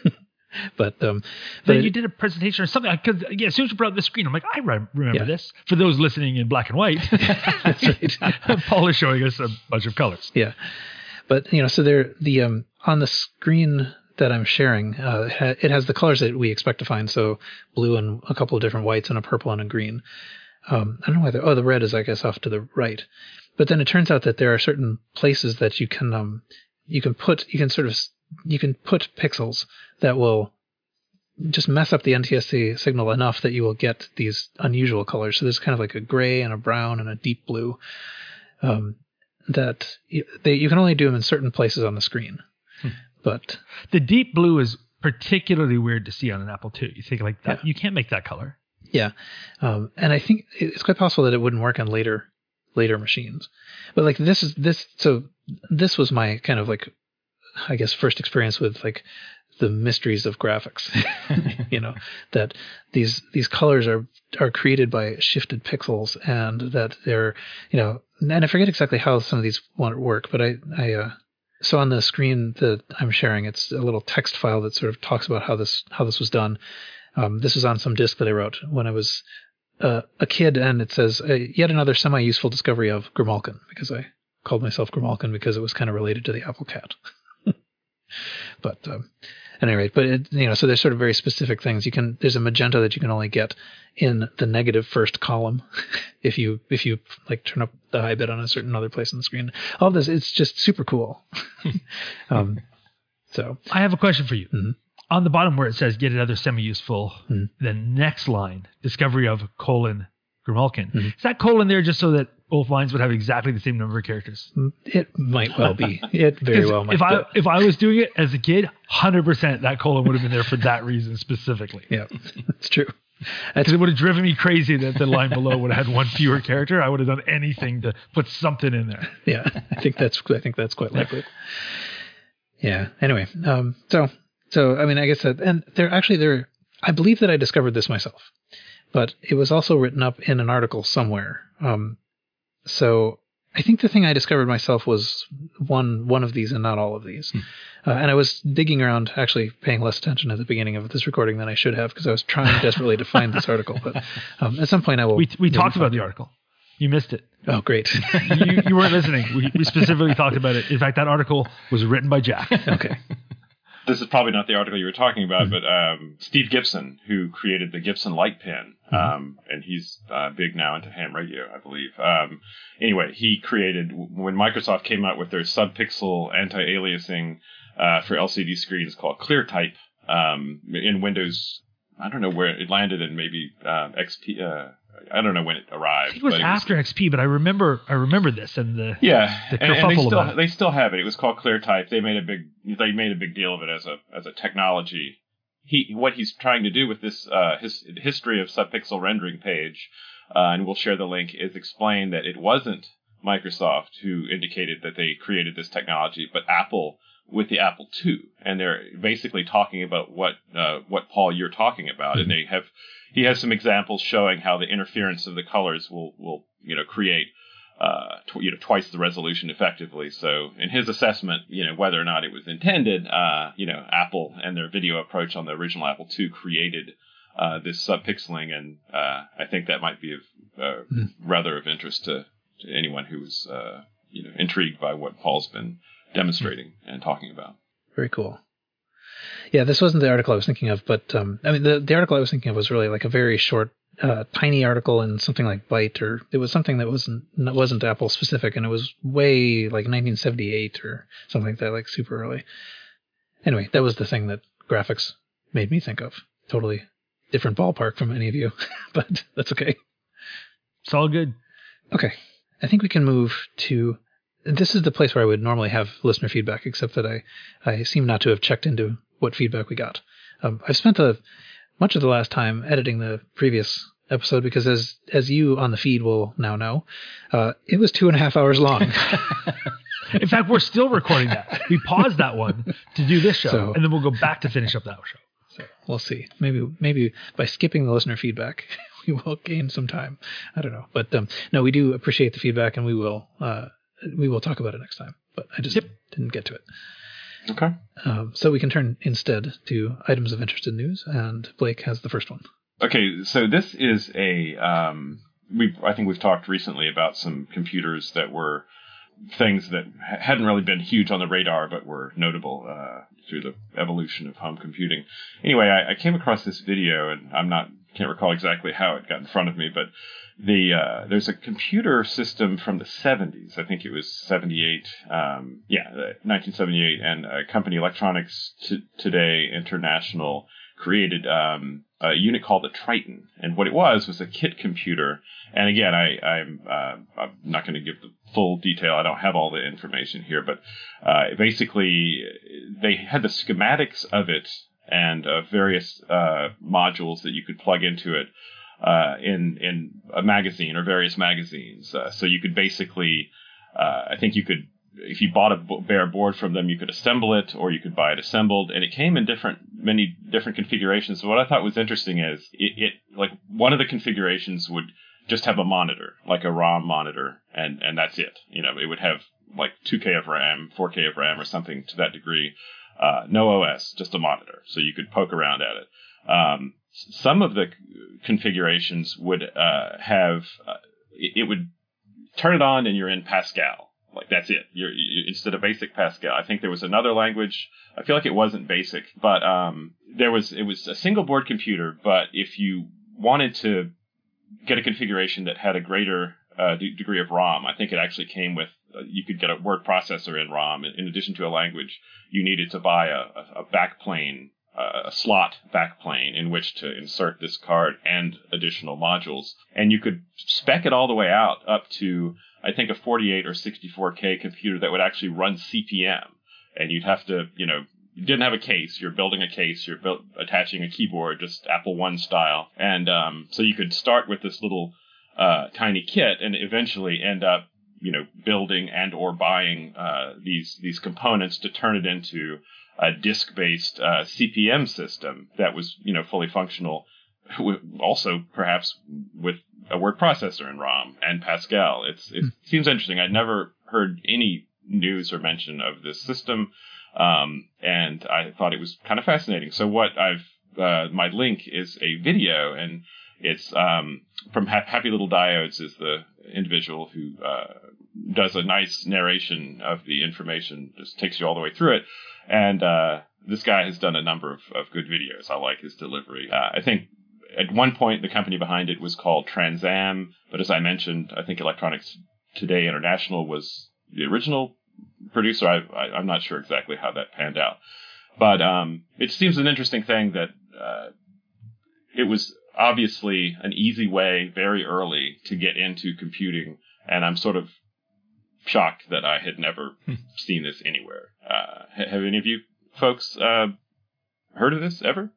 but um, but then it, you did a presentation or something. Because yeah, as soon as you brought up the screen, I'm like, I re- remember yeah. this. For those listening in black and white, that's right. Paul is showing us a bunch of colors. Yeah, but you know, so there the um on the screen that I'm sharing, uh, it has the colors that we expect to find. So blue and a couple of different whites and a purple and a green. Um, I don't know why. Oh, the red is I guess off to the right, but then it turns out that there are certain places that you can um. You can put, you can sort of, you can put pixels that will just mess up the N T S C signal enough that you will get these unusual colors. So there's kind of like a gray and a brown and a deep blue um, that you, they, you can only do them in certain places on the screen. Hmm. But the deep blue is particularly weird to see on an Apple two. You think like that, yeah. You can't make that color. Yeah. Um, and I think it's quite possible that it wouldn't work on later, later machines. But like this is this, so this was my kind of like, I guess, first experience with like the mysteries of graphics. You know, that these these colors are are created by shifted pixels, and that they're, you know, and I forget exactly how some of these work, but I I uh, so on the screen that I'm sharing, it's a little text file that sort of talks about how this how this was done. Um, this was on some disk that I wrote when I was uh, a kid, and it says uh, yet another semi-useful discovery of Grimalkin, because I called myself Grimalkin because it was kind of related to the Apple cat. But um, at any rate, but it, you know, so there's sort of very specific things. You can there's a magenta that you can only get in the negative first column if you if you like turn up the high bit on a certain other place on the screen. All this, it's just super cool. um, so I have a question for you. Mhm. On the bottom where it says "Yet another semi-useful," Mhm. the next line, "Discovery of colon Grimalkin." Mhm. Is that colon there just so that both lines would have exactly the same number of characters? it might well be. It very 'Cause well might. If I be. if I was doing it as a kid, one hundred percent that colon would have been there for that reason specifically. Yeah, that's true. Because it would have driven me crazy that the line below would have had one fewer character. I would have done anything to put something in there. Yeah, I think that's I think that's quite likely. Yeah. Anyway, um, so so I mean, I guess that, and they're actually they're I believe that I discovered this myself, but it was also written up in an article somewhere. Um, so I think the thing I discovered myself was one one of these and not all of these. Hmm. Uh, and I was digging around, actually paying less attention at the beginning of this recording than I should have, because I was trying desperately to find this article. But um, at some point I will. We we maybe talked find about the it. article. You missed it. Oh, great. you, you weren't listening. We, we specifically talked about it. In fact, that article was written by Jack. Okay. This is probably not the article you were talking about, but um, Steve Gibson, who created the Gibson Light Pen, um, and he's uh, big now into ham radio, I believe. Um, anyway, he created, when Microsoft came out with their sub-pixel anti-aliasing uh, for L C D screens called ClearType um, in Windows, I don't know where it landed in, maybe um, X P. Uh, I don't know when it arrived. I think it was but after X P, but I remember I remember this and the Yeah, the and, and they kerfuffle still about it. they still have it. It was called ClearType. They made a big they made a big deal of it as a as a technology. He what he's trying to do with this uh, his history of subpixel rendering page, uh, and we'll share the link, is explain that it wasn't Microsoft who indicated that they created this technology, but Apple with the Apple two, and they're basically talking about what uh, what Paul you're talking about, mm-hmm. and they have. He has some examples showing how the interference of the colors will, will you know, create, uh, tw- you know, twice the resolution effectively. So in his assessment, you know, whether or not it was intended, uh, you know, Apple and their video approach on the original Apple two created, uh, this subpixeling. And, uh, I think that might be of, uh, mm. rather of interest to, to anyone who's, uh, you know, intrigued by what Paul's been demonstrating mm. and talking about. Very cool. Yeah, this wasn't the article I was thinking of, but um, I mean, the, the article I was thinking of was really like a very short, uh, tiny article in something like Byte, or it was something that wasn't that wasn't Apple specific, and it was way like nineteen seventy-eight or something like that, like super early. Anyway, that was the thing that graphics made me think of. Totally different ballpark from any of you, but that's okay. It's all good. Okay, I think we can move to. This is the place where I would normally have listener feedback, except that I, I seem not to have checked into what feedback we got. Um, I've spent a, much of the last time editing the previous episode because, as as you on the feed will now know, uh, it was two and a half hours long. In fact, we're still recording that. We paused that one to do this show, So- and then we'll go back to finish up that show. So we'll see. Maybe maybe by skipping the listener feedback, we will gain some time. I don't know, but um, no, we do appreciate the feedback, and we will uh, we will talk about it next time. But I just Yep. didn't get to it. Okay. Um, so we can turn instead to items of interest in news, and Blake has the first one. Okay, so this is a um, we I think we've talked recently about some computers that were things that ha- hadn't really been huge on the radar, but were notable uh, through the evolution of home computing. Anyway, I, I came across this video, and I'm not can't recall exactly how it got in front of me, but the uh, there's a computer system from the seventies. I think it was seventy-eight. Um, yeah, uh, nineteen seventy-eight, and a company, Electronics T- Today International, created um, a unit called the Triton. And what it was was a kit computer. And again, I, I'm uh, I'm not going to give the full detail. I don't have all the information here, but uh, basically they had the schematics of it and uh, various uh, modules that you could plug into it. Uh, in in a magazine or various magazines, uh, so you could basically, uh, I think you could if you bought a b- bare board from them, you could assemble it, or you could buy it assembled, and it came in different, many different configurations. So what I thought was interesting is it, it like one of the configurations would just have a monitor, like a ROM monitor, and, and that's it. You know, it would have like two K of RAM, four K of RAM, or something to that degree. Uh, no O S, just a monitor, so you could poke around at it. Um, some of the configurations would uh, have, uh, it, it would turn it on and you're in Pascal. Like, that's it. You're, you, instead of basic Pascal. I think there was another language. I feel like it wasn't basic, but um, there was, it was a single board computer, but if you wanted to get a configuration that had a greater uh, d- degree of ROM, I think it actually came with, uh, you could get a word processor in ROM. In, in addition to a language, you needed to buy a, a, a backplane, uh, a slot backplane in which to insert this card and additional modules. And you could spec it all the way out up to, I think, a forty-eight or sixty-four K computer that would actually run C P M. And you'd have to, you know, you didn't have a case. You're building a case. You're built, attaching a keyboard, just Apple One style. And um, so you could start with this little uh, tiny kit and eventually end up, you know, building and or buying uh, these these components to turn it into a disk-based uh, C P M system that was, you know, fully functional. Also, perhaps with a word processor in ROM and Pascal. It's it seems interesting. I'd never heard any news or mention of this system, um, and I thought it was kind of fascinating. So what I've uh, my link is a video, and it's um, from ha- Happy Little Diodes is the individual who uh, does a nice narration of the information, just takes you all the way through it. And uh, this guy has done a number of, of good videos. I like his delivery. Uh, I think at one point the company behind it was called Transam, but as I mentioned, I think Electronics Today International was the original producer. I, I, I'm not sure exactly how that panned out. But um, it seems an interesting thing that uh, it was obviously an easy way very early to get into computing, and I'm sort of shocked that I had never seen this anywhere. Uh, have any of you folks uh, heard of this ever?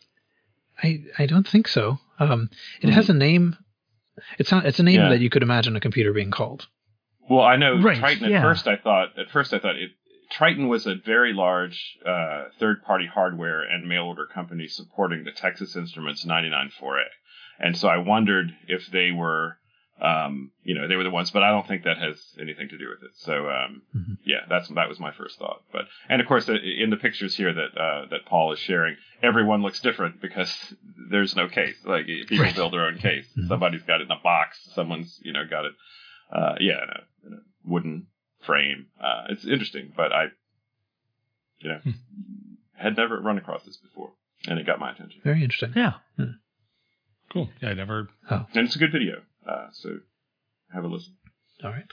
I, I don't think so. Um, it mm-hmm. has a name. It's not. It's a name yeah. that you could imagine a computer being called. Well, I know right, Triton. At yeah. first, I thought. At first, I thought it. Triton was a very large uh, third-party hardware and mail-order company supporting the Texas Instruments ninety-nine four A, and so I wondered if they were, um, you know, they were the ones. But I don't think that has anything to do with it. So, um, mm-hmm. yeah, that's that was my first thought. But and of course, in the pictures here that uh, that Paul is sharing, everyone looks different because there's no case. Like people right. build their own case. Mm-hmm. Somebody's got it in a box. Someone's you know got it, uh, yeah, in a, in a wooden frame. Uh, it's interesting, but I, you know, hmm. had never run across this before, and it got my attention. Very interesting. Yeah. Hmm. Cool. Yeah, I never. Oh. And it's a good video, uh, so have a listen. All right.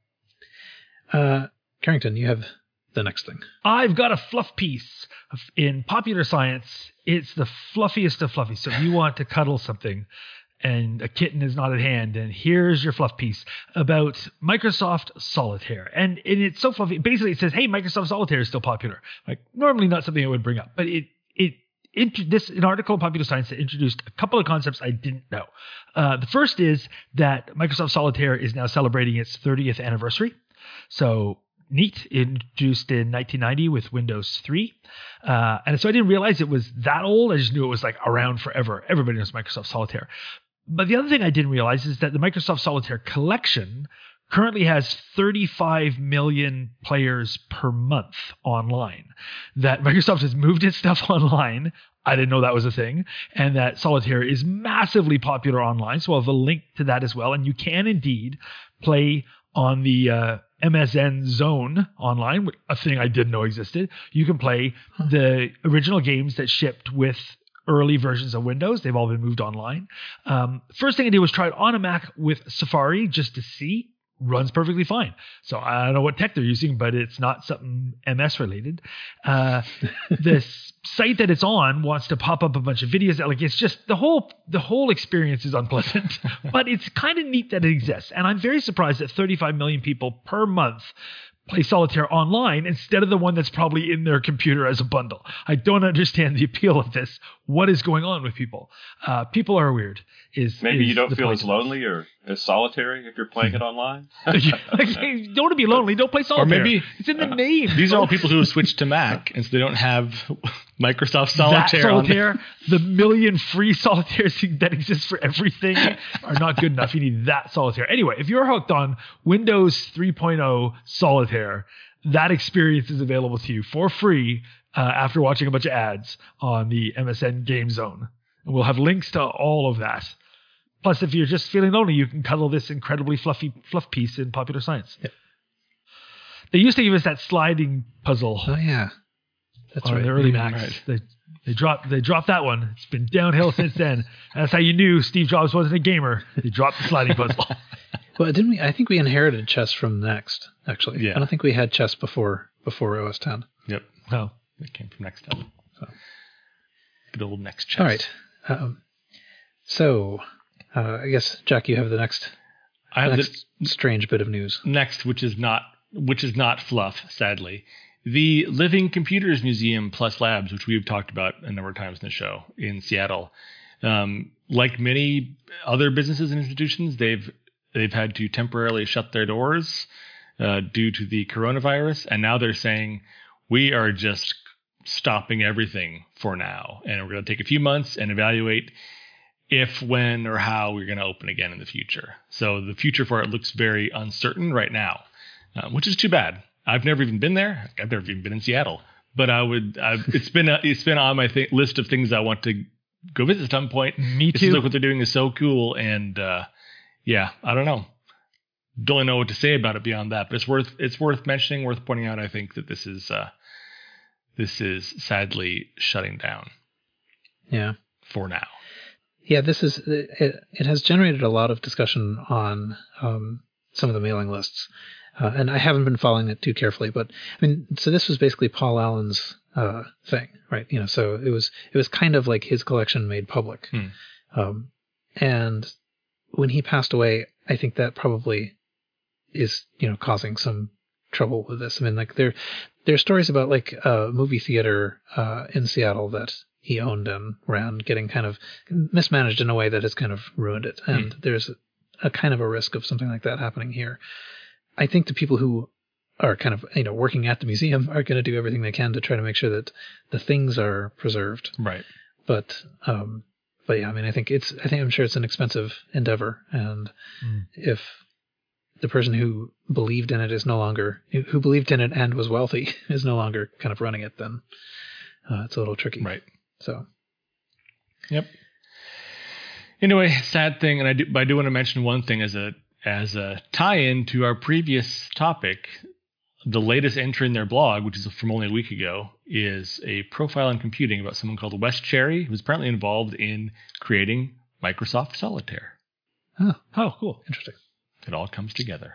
Uh, Carrington, you have the next thing. I've got a fluff piece in popular science. It's the fluffiest of fluffy. So if you want to cuddle something, and a kitten is not at hand, and here's your fluff piece about Microsoft Solitaire. And, and it's so fluffy. Basically, it says, hey, Microsoft Solitaire is still popular. Like, normally not something I would bring up, but it it, it this an article in Popular Science that introduced a couple of concepts I didn't know. Uh, the first is that Microsoft Solitaire is now celebrating its thirtieth anniversary. So neat, introduced in nineteen ninety with Windows three. Uh, and so I didn't realize it was that old. I just knew it was like around forever. Everybody knows Microsoft Solitaire. But the other thing I didn't realize is that the Microsoft Solitaire collection currently has thirty-five million players per month online. That Microsoft has moved its stuff online. I didn't know that was a thing. And that Solitaire is massively popular online. So I'll have a link to that as well. And you can indeed play on the uh, M S N Zone online, a thing I didn't know existed. You can play the original games that shipped with early versions of Windows. They've all been moved online. Um, first thing I did was try it on a Mac with Safari just to see. Runs perfectly fine. So I don't know what tech they're using, but it's not something M S related. Uh, the site that it's on wants to pop up a bunch of videos. Like it's just the whole the whole experience is unpleasant, but it's kind of neat that it exists. And I'm very surprised that thirty-five million people per month play Solitaire online instead of the one that's probably in their computer as a bundle. I don't understand the appeal of this what is going on with people. Uh, people are weird. Is Maybe is you don't the feel point as of lonely or as solitary if you're playing it online. this. You don't want to be lonely. Don't play solitaire. maybe- it's in the name. These are all people who have switched to Mac, and so they don't have Microsoft that Solitaire. on solitaire, the million free solitaires that exist for everything are not good enough. You need that solitaire. Anyway, if you're hooked on Windows three point oh Solitaire, that experience is available to you for free uh, after watching a bunch of ads on the M S N Game Zone. And we'll have links to all of that. Plus, if you're just feeling lonely, you can cuddle this incredibly fluffy fluff piece in Popular Science. Yep. They used to give us that sliding puzzle Oh yeah, that's on right. the early Mm, Macs. right. They they dropped they dropped that one. It's been downhill since then. That's how you knew Steve Jobs wasn't a gamer. They dropped the sliding puzzle. Well, didn't we? I think we inherited chess from Next. Actually, Yeah. I don't think we had chess before before O S ten. Yep. No. It came from Next Up. So. Good old Next Chess. All right. Um, so, uh, I guess Jack, you have the next I have next strange bit of news. the next, which is not which is not fluff, sadly. The Living Computers Museum Plus Labs, which we've talked about a number of times in the show in Seattle. Um, like many other businesses and institutions, they've they've had to temporarily shut their doors uh, due to the coronavirus, and now they're saying we are just stopping everything for now, and we're going to take a few months and evaluate if, when, or how we're going to open again in the future. So the future for it looks very uncertain right now, uh, which is too bad. I've never even been there. I've never even been in Seattle, but I would. I've, it's been a, it's been on my th- list of things I want to go visit at some point. Me It seems too. like what they're doing is so cool, and uh, yeah, I don't know. Don't really know what to say about it beyond that, but it's worth it's worth mentioning, worth pointing out. I think that this is uh, this is sadly shutting down Yeah. for now. Yeah, this is it. It has generated a lot of discussion on um, some of the mailing lists, uh, and I haven't been following it too carefully. But I mean, so this was basically Paul Allen's uh, thing, right? You know, so it was it was kind of like his collection made public, Hmm. um, and when he passed away, I think that probably is you know causing some trouble with this. I mean, like there there are stories about like a movie theater uh, in Seattle that he owned and ran getting kind of mismanaged in a way that has kind of ruined it. And Hmm. there's a, a kind of a risk of something like that happening here. I think the people who are kind of, you know, working at the museum are going to do everything they can to try to make sure that the things are preserved. Right. But, um, but yeah, I mean, I think it's, I think I'm sure it's an expensive endeavor. And Mm. if the person who believed in it is no longer, who believed in it and was wealthy is no longer kind of running it, then uh, it's a little tricky. Right. So, Yep. Anyway, sad thing, and I do, but I do want to mention one thing as a as a tie-in to our previous topic. The latest entry in their blog, which is from only a week ago, is a profile in computing about someone called Wes Cherry, who's apparently involved in creating Microsoft Solitaire. oh, Oh, cool. interesting. It all comes together.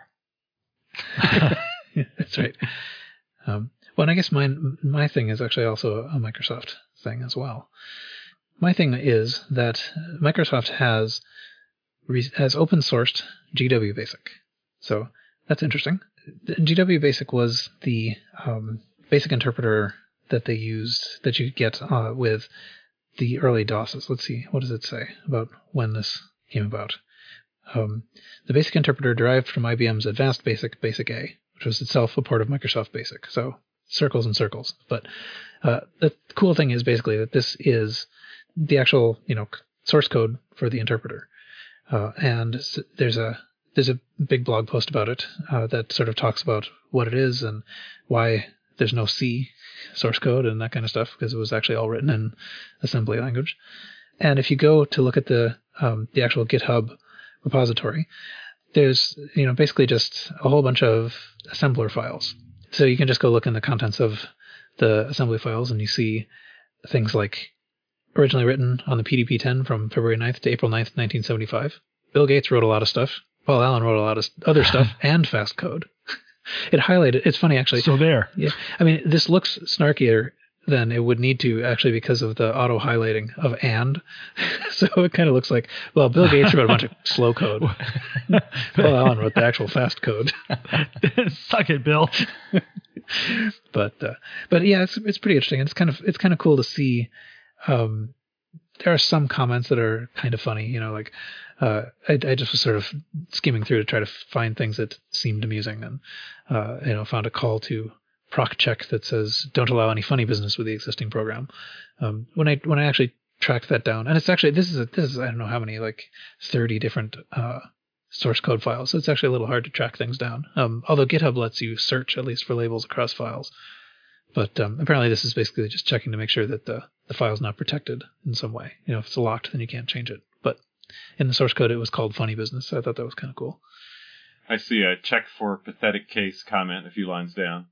That's right. Um, well, and I guess mine, my thing is actually also a Microsoft thing as well. My thing is that Microsoft has re- has open sourced G W Basic, so that's interesting. The G W Basic was the um, basic interpreter that they used that you get uh, with the early DOSes. Let's see, what does it say about when this came about? Um, the basic interpreter derived from I B M's Advanced Basic, Basic A, which was itself a part of Microsoft Basic. So circles and circles. But uh, the cool thing is basically that this is the actual, you know, source code for the interpreter. Uh, and s- there's a there's a big blog post about it uh, that sort of talks about what it is and why there's no C source code and that kind of stuff, because it was actually all written in assembly language. And if you go to look at the um, the actual GitHub repository, there's, you know, basically just a whole bunch of assembler files. So you can just go look in the contents of the assembly files and you see things like originally written on the P D P ten from February ninth to April ninth, nineteen seventy-five. Bill Gates wrote a lot of stuff. Paul Allen wrote a lot of other stuff and fast code. It highlighted, it's funny actually. So there. Yeah, I mean, this looks snarkier than it would need to actually because of the auto highlighting of and. So it kind of looks like, well, Bill Gates wrote a bunch of slow code. Paul Allen wrote the actual fast code. Suck it, Bill. But uh, but yeah, it's it's pretty interesting. It's kind of it's kind of cool to see um, there are some comments that are kind of funny. You know, like uh, I, I just was sort of skimming through to try to find things that seemed amusing, and uh, you know, found a call to proc check that says don't allow any funny business with the existing program. Um, when I when I actually tracked that down, and it's actually this is a, this is I don't know how many, like thirty different uh, source code files, so it's actually a little hard to track things down. Um, although GitHub lets you search at least for labels across files. But um, apparently this is basically just checking to make sure that the, the file's not protected in some way. You know, if it's locked, then you can't change it. But in the source code, it was called funny business. So I thought that was kind of cool. I see a check for pathetic case comment a few lines down.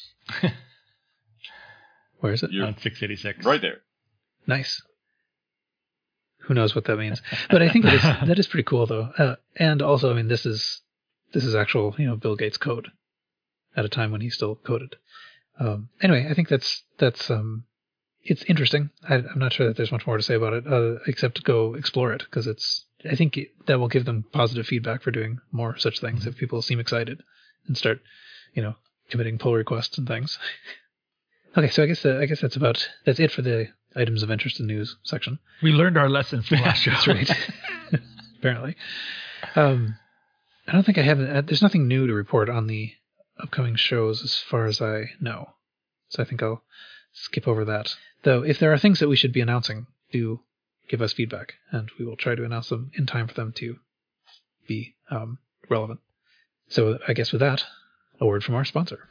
Where is it? You're on six eighty-six. Right there. Nice. Who knows what that means? But I think that is, that is pretty cool, though. Uh, and also, I mean, this is this is actual, you know, Bill Gates code at a time when he still coded. Um, anyway, I think that's that's um, it's interesting. I, I'm not sure that there's much more to say about it, uh, except to go explore it, because it's. I think it, that will give them positive feedback for doing more such things mm-hmm. if people seem excited and start, you know, committing pull requests and things. Okay, so I guess uh, I guess that's about that's it for the items of interest in news section. We learned our lesson from last show. That's right. Apparently, um, I don't think I have. Uh, there's nothing new to report on the upcoming shows as far as I know. So I think I'll skip over that. Though if there are things that we should be announcing, do give us feedback, and we will try to announce them in time for them to be um, relevant. So I guess with that, a word from our sponsor.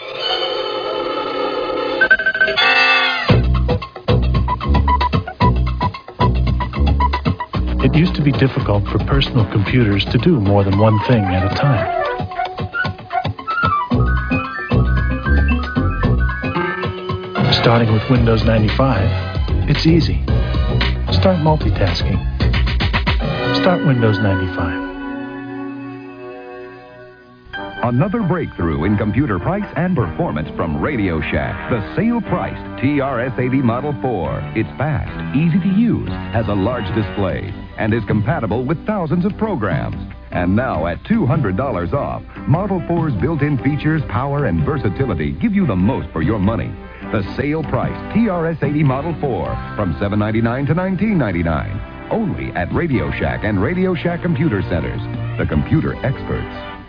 It used to be difficult for personal computers to do more than one thing at a time. Starting with Windows ninety-five, it's easy. Start multitasking. Start Windows ninety-five. Another breakthrough in computer price and performance from Radio Shack, the sale-priced T R S eighty Model four. It's fast, easy to use, has a large display, and is compatible with thousands of programs. And now at two hundred dollars off, Model four's built-in features, power, and versatility give you the most for your money. The sale-priced T R S eighty Model four from seven ninety-nine to nineteen ninety-nine. Only at Radio Shack and Radio Shack Computer Centers, the computer experts.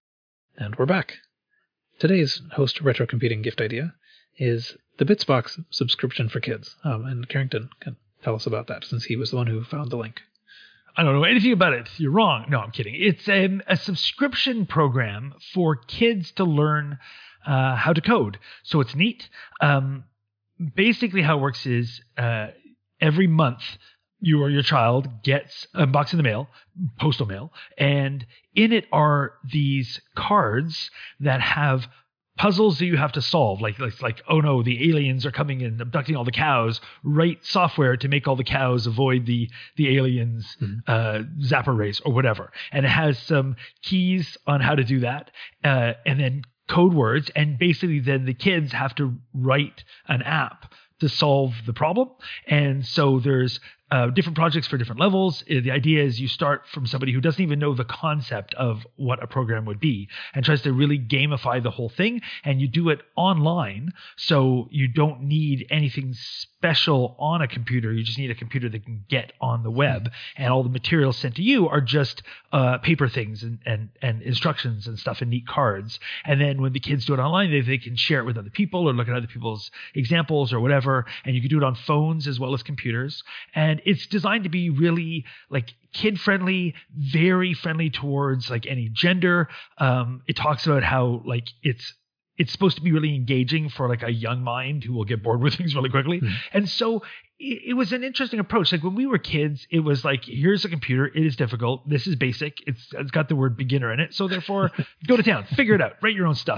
And we're back. Today's host retro computing gift idea is the Bitsbox subscription for kids. Um, and Carrington can tell us about that, since he was the one who found the link. I don't know anything about it. You're wrong. No, I'm kidding. It's a, a subscription program for kids to learn uh, how to code. So it's neat. Um, basically how it works is uh, every month you or your child gets a box in the mail, postal mail, and in it are these cards that have puzzles that you have to solve, like, like, like, oh no, the aliens are coming and abducting all the cows. Write software to make all the cows avoid the the aliens' mm-hmm. uh, zapper rays or whatever. And it has some keys on how to do that, uh, and then code words. And basically, then the kids have to write an app to solve the problem. And so there's uh, different projects for different levels. The idea is you start from somebody who doesn't even know the concept of what a program would be and tries to really gamify the whole thing. And you do it online, so you don't need anything special on a computer. You just need a computer that can get on the web. And all the materials sent to you are just uh, paper things and, and, and instructions and stuff and neat cards. And then when the kids do it online, they, they can share it with other people or look at other people's examples or whatever. And you can do it on phones as well as computers. And it's designed to be really like kid friendly, very friendly towards like any gender. Um, it talks about how like it's it's supposed to be really engaging for like a young mind who will get bored with things really quickly. Mm. And so it, it was an interesting approach. Like when we were kids, it was like, here's a computer. It is difficult. This is basic. It's It's got the word beginner in it. So therefore, go to town, figure it out, write your own stuff,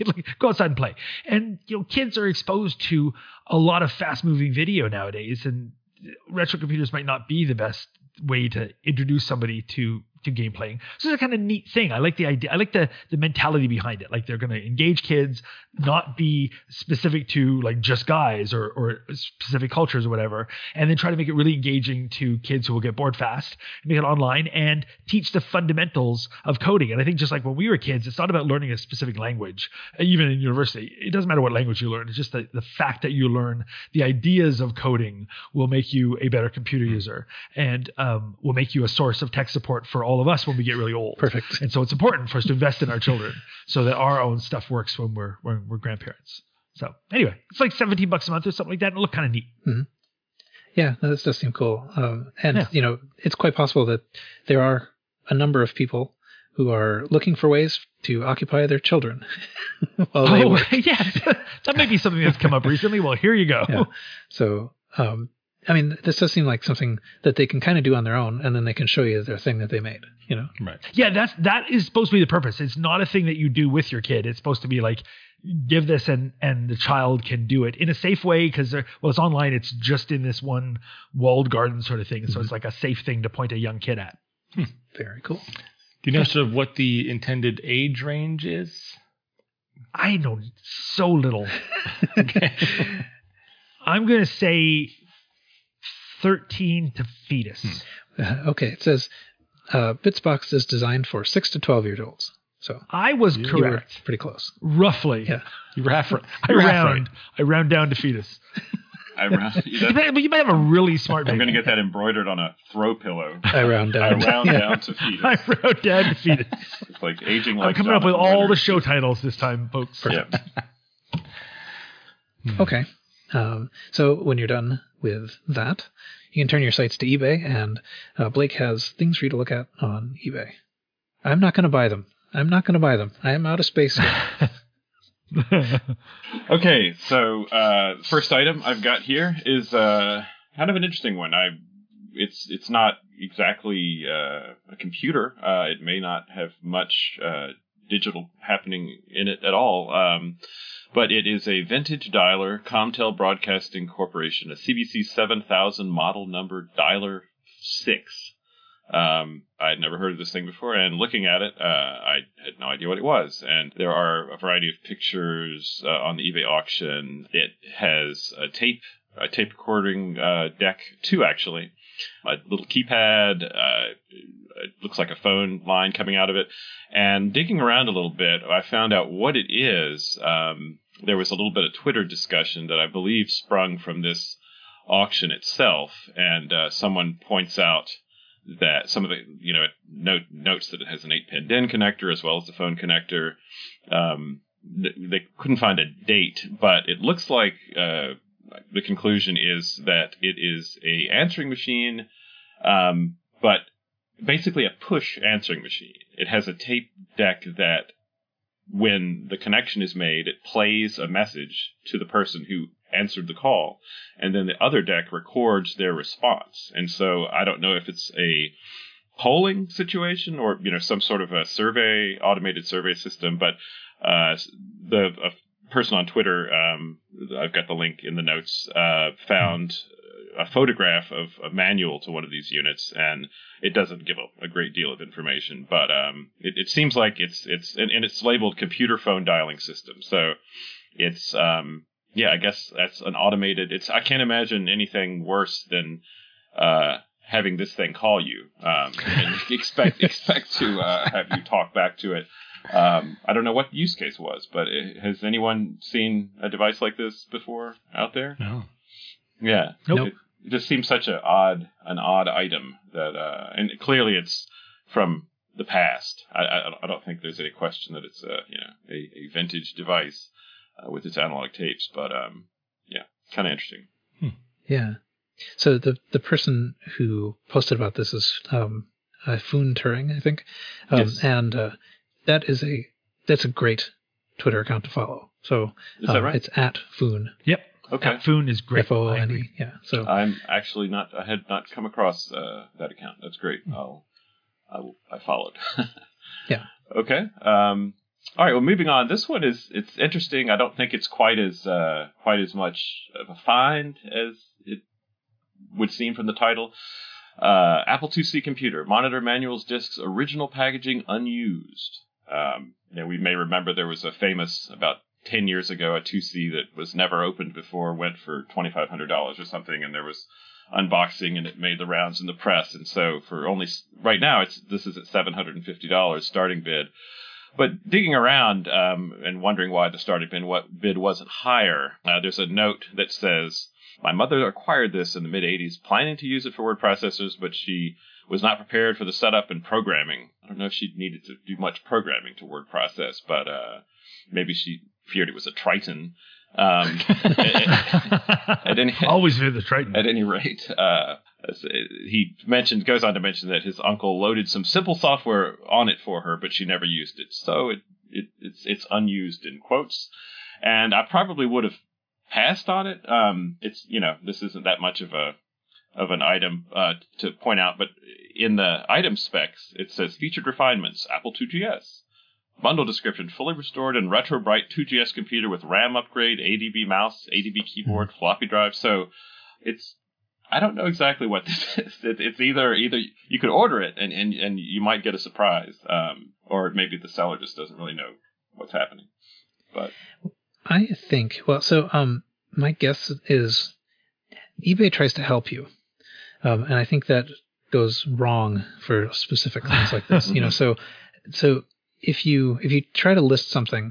go outside and play. And, you know, kids are exposed to a lot of fast moving video nowadays, and retro computers might not be the best way to introduce somebody to to game playing. So it's a kind of neat thing. I like the idea. I like the the mentality behind it. Like they're going to engage kids, not be specific to like just guys or or specific cultures or whatever, and then try to make it really engaging to kids who will get bored fast. Make it online and teach the fundamentals of coding. And I think just like when we were kids, it's not about learning a specific language. Even in university, it doesn't matter what language you learn. It's just the the fact that you learn the ideas of coding will make you a better computer user and um, will make you a source of tech support for all of us when we get really old. Perfect. And so it's important for us to invest in our children so that our own stuff works when we're when we're grandparents. So anyway, it's like seventeen bucks a month or something like that. And it looked kind of neat. Mm-hmm. Yeah, no, this does seem cool. Um, and Yeah. you know, it's quite possible that there are a number of people who are looking for ways to occupy their children while they Oh, work. yes. That might be something that's come up recently. Well, here you go. Yeah. So, um, I mean, this does seem like something that they can kind of do on their own, and then they can show you their thing that they made. You know, Right. Yeah, that's that is supposed to be the purpose. It's not a thing that you do with your kid. It's supposed to be like give this and and the child can do it in a safe way because well, it's online. It's just in this one walled garden sort of thing. So it's like a safe thing to point a young kid at. very cool. Do you know sort of what the intended age range is? I know so little. Okay. I'm gonna say thirteen to fetus. Uh, okay, it says uh, Bitsbox is designed for six to twelve year olds. So I was you were correct, pretty close. roughly. Yeah. You were half right. I You were half round. I round down to fetus. I round, You that, might, but you might have a really smart. I'm going to baby. get that embroidered on a throw pillow. I round I down. round Yeah. down to fetus. I round down to fetus. It's like aging like I'm coming up with Jonathan all the Leonard. show titles this time, folks. Yeah. Okay. Um, so when you're done with that, you can turn your sights to eBay, and uh, Blake has things for you to look at on eBay. I'm not going to buy them. I'm not going to buy them. I am out of space here. Okay, so uh, first item I've got here is uh, kind of an interesting one. I it's it's not exactly uh, a computer. Uh, it may not have much uh, digital happening in it at all. Um, but it is a vintage dialer, Comtel Broadcasting Corporation, a C B C seven thousand model number dialer six. Um, I had never heard of this thing before, and looking at it, uh, I had no idea what it was. And there are a variety of pictures uh, on the eBay auction. It has a tape, a tape recording uh, deck, two actually, a little keypad. Uh, it looks like a phone line coming out of it. And digging around a little bit, I found out what it is. Um, there was a little bit of Twitter discussion that I believe sprung from this auction itself, and uh, someone points out that some of the, you know, it note, notes that it has an eight pin D I N connector as well as the phone connector. Um, th- they couldn't find a date, but it looks like uh, the conclusion is that it is a answering machine, um, but basically a push answering machine. It has a tape deck that when the connection is made, it plays a message to the person who answered the call, and then the other deck records their response. And so I don't know if it's a polling situation or, you know, some sort of a survey, automated survey system, but uh, the a person on Twitter, um, I've got the link in the notes, uh, found a photograph of a manual to one of these units, and it doesn't give a, a great deal of information, but um, it, it seems like it's it's and, and it's labeled computer phone dialing system. So it's um, yeah, I guess that's an automated. It's I can't imagine anything worse than uh, having this thing call you um, and expect expect to uh, have you talk back to it. Um, I don't know what the use case was, but it, has anyone seen a device like this before out there? No. Yeah. Nope. It, it just seems such an odd, an odd item that, uh, and clearly it's from the past. I, I, I don't think there's any question that it's a, you know, a, a vintage device uh, with its analog tapes, but um, yeah, kind of interesting. Yeah. So the the person who posted about this is um, uh, Foon Turing, I think, um, Yes. and uh, that is a that's a great Twitter account to follow. So Is that um, right? It's at Foon. Yep. Okay. That Foon is great. F O O I N agree. E. Yeah. So I'm actually not, I had not come across uh, that account. That's great. I'll, I, will, I followed. Yeah. Okay. Um, all right. Well, moving on. This one is, it's interesting. I don't think it's quite as, uh, quite as much of a find as it would seem from the title. Uh, Apple two C computer, monitor, manuals, disks, original packaging unused. Um, you know, we may remember there was a famous, about ten years ago, a two C that was never opened before, went for twenty-five hundred dollars or something, and there was unboxing and it made the rounds in the press. And so for only, right now, it's this is at seven hundred fifty dollars starting bid. But digging around um, and wondering why the starting bid, what bid wasn't higher, uh, there's a note that says, my mother acquired this in the mid-eighties, planning to use it for word processors, but she was not prepared for the setup and programming. I don't know if she needed to do much programming to word process, but uh, maybe she feared it was a Triton. Um, at, at any, Always fear the Triton. At any rate, uh, he mentioned goes on to mention that his uncle loaded some simple software on it for her, but she never used it. So it, it it's it's unused in quotes, and I probably would have passed on it. Um, it's you know this isn't that much of a of an item uh, to point out, but in the item specs it says featured refinements: Apple two G S. Bundle description: fully restored and retro bright two G S computer with RAM upgrade, A D B mouse, A D B keyboard, floppy drive. So it's I don't know exactly what this is. It, it's either either you could order it and, and, and you might get a surprise, um, or maybe the seller just doesn't really know what's happening. But I think well, so um, my guess is eBay tries to help you, um, and I think that goes wrong for specific things like this. You know, so so. If you if you try to list something,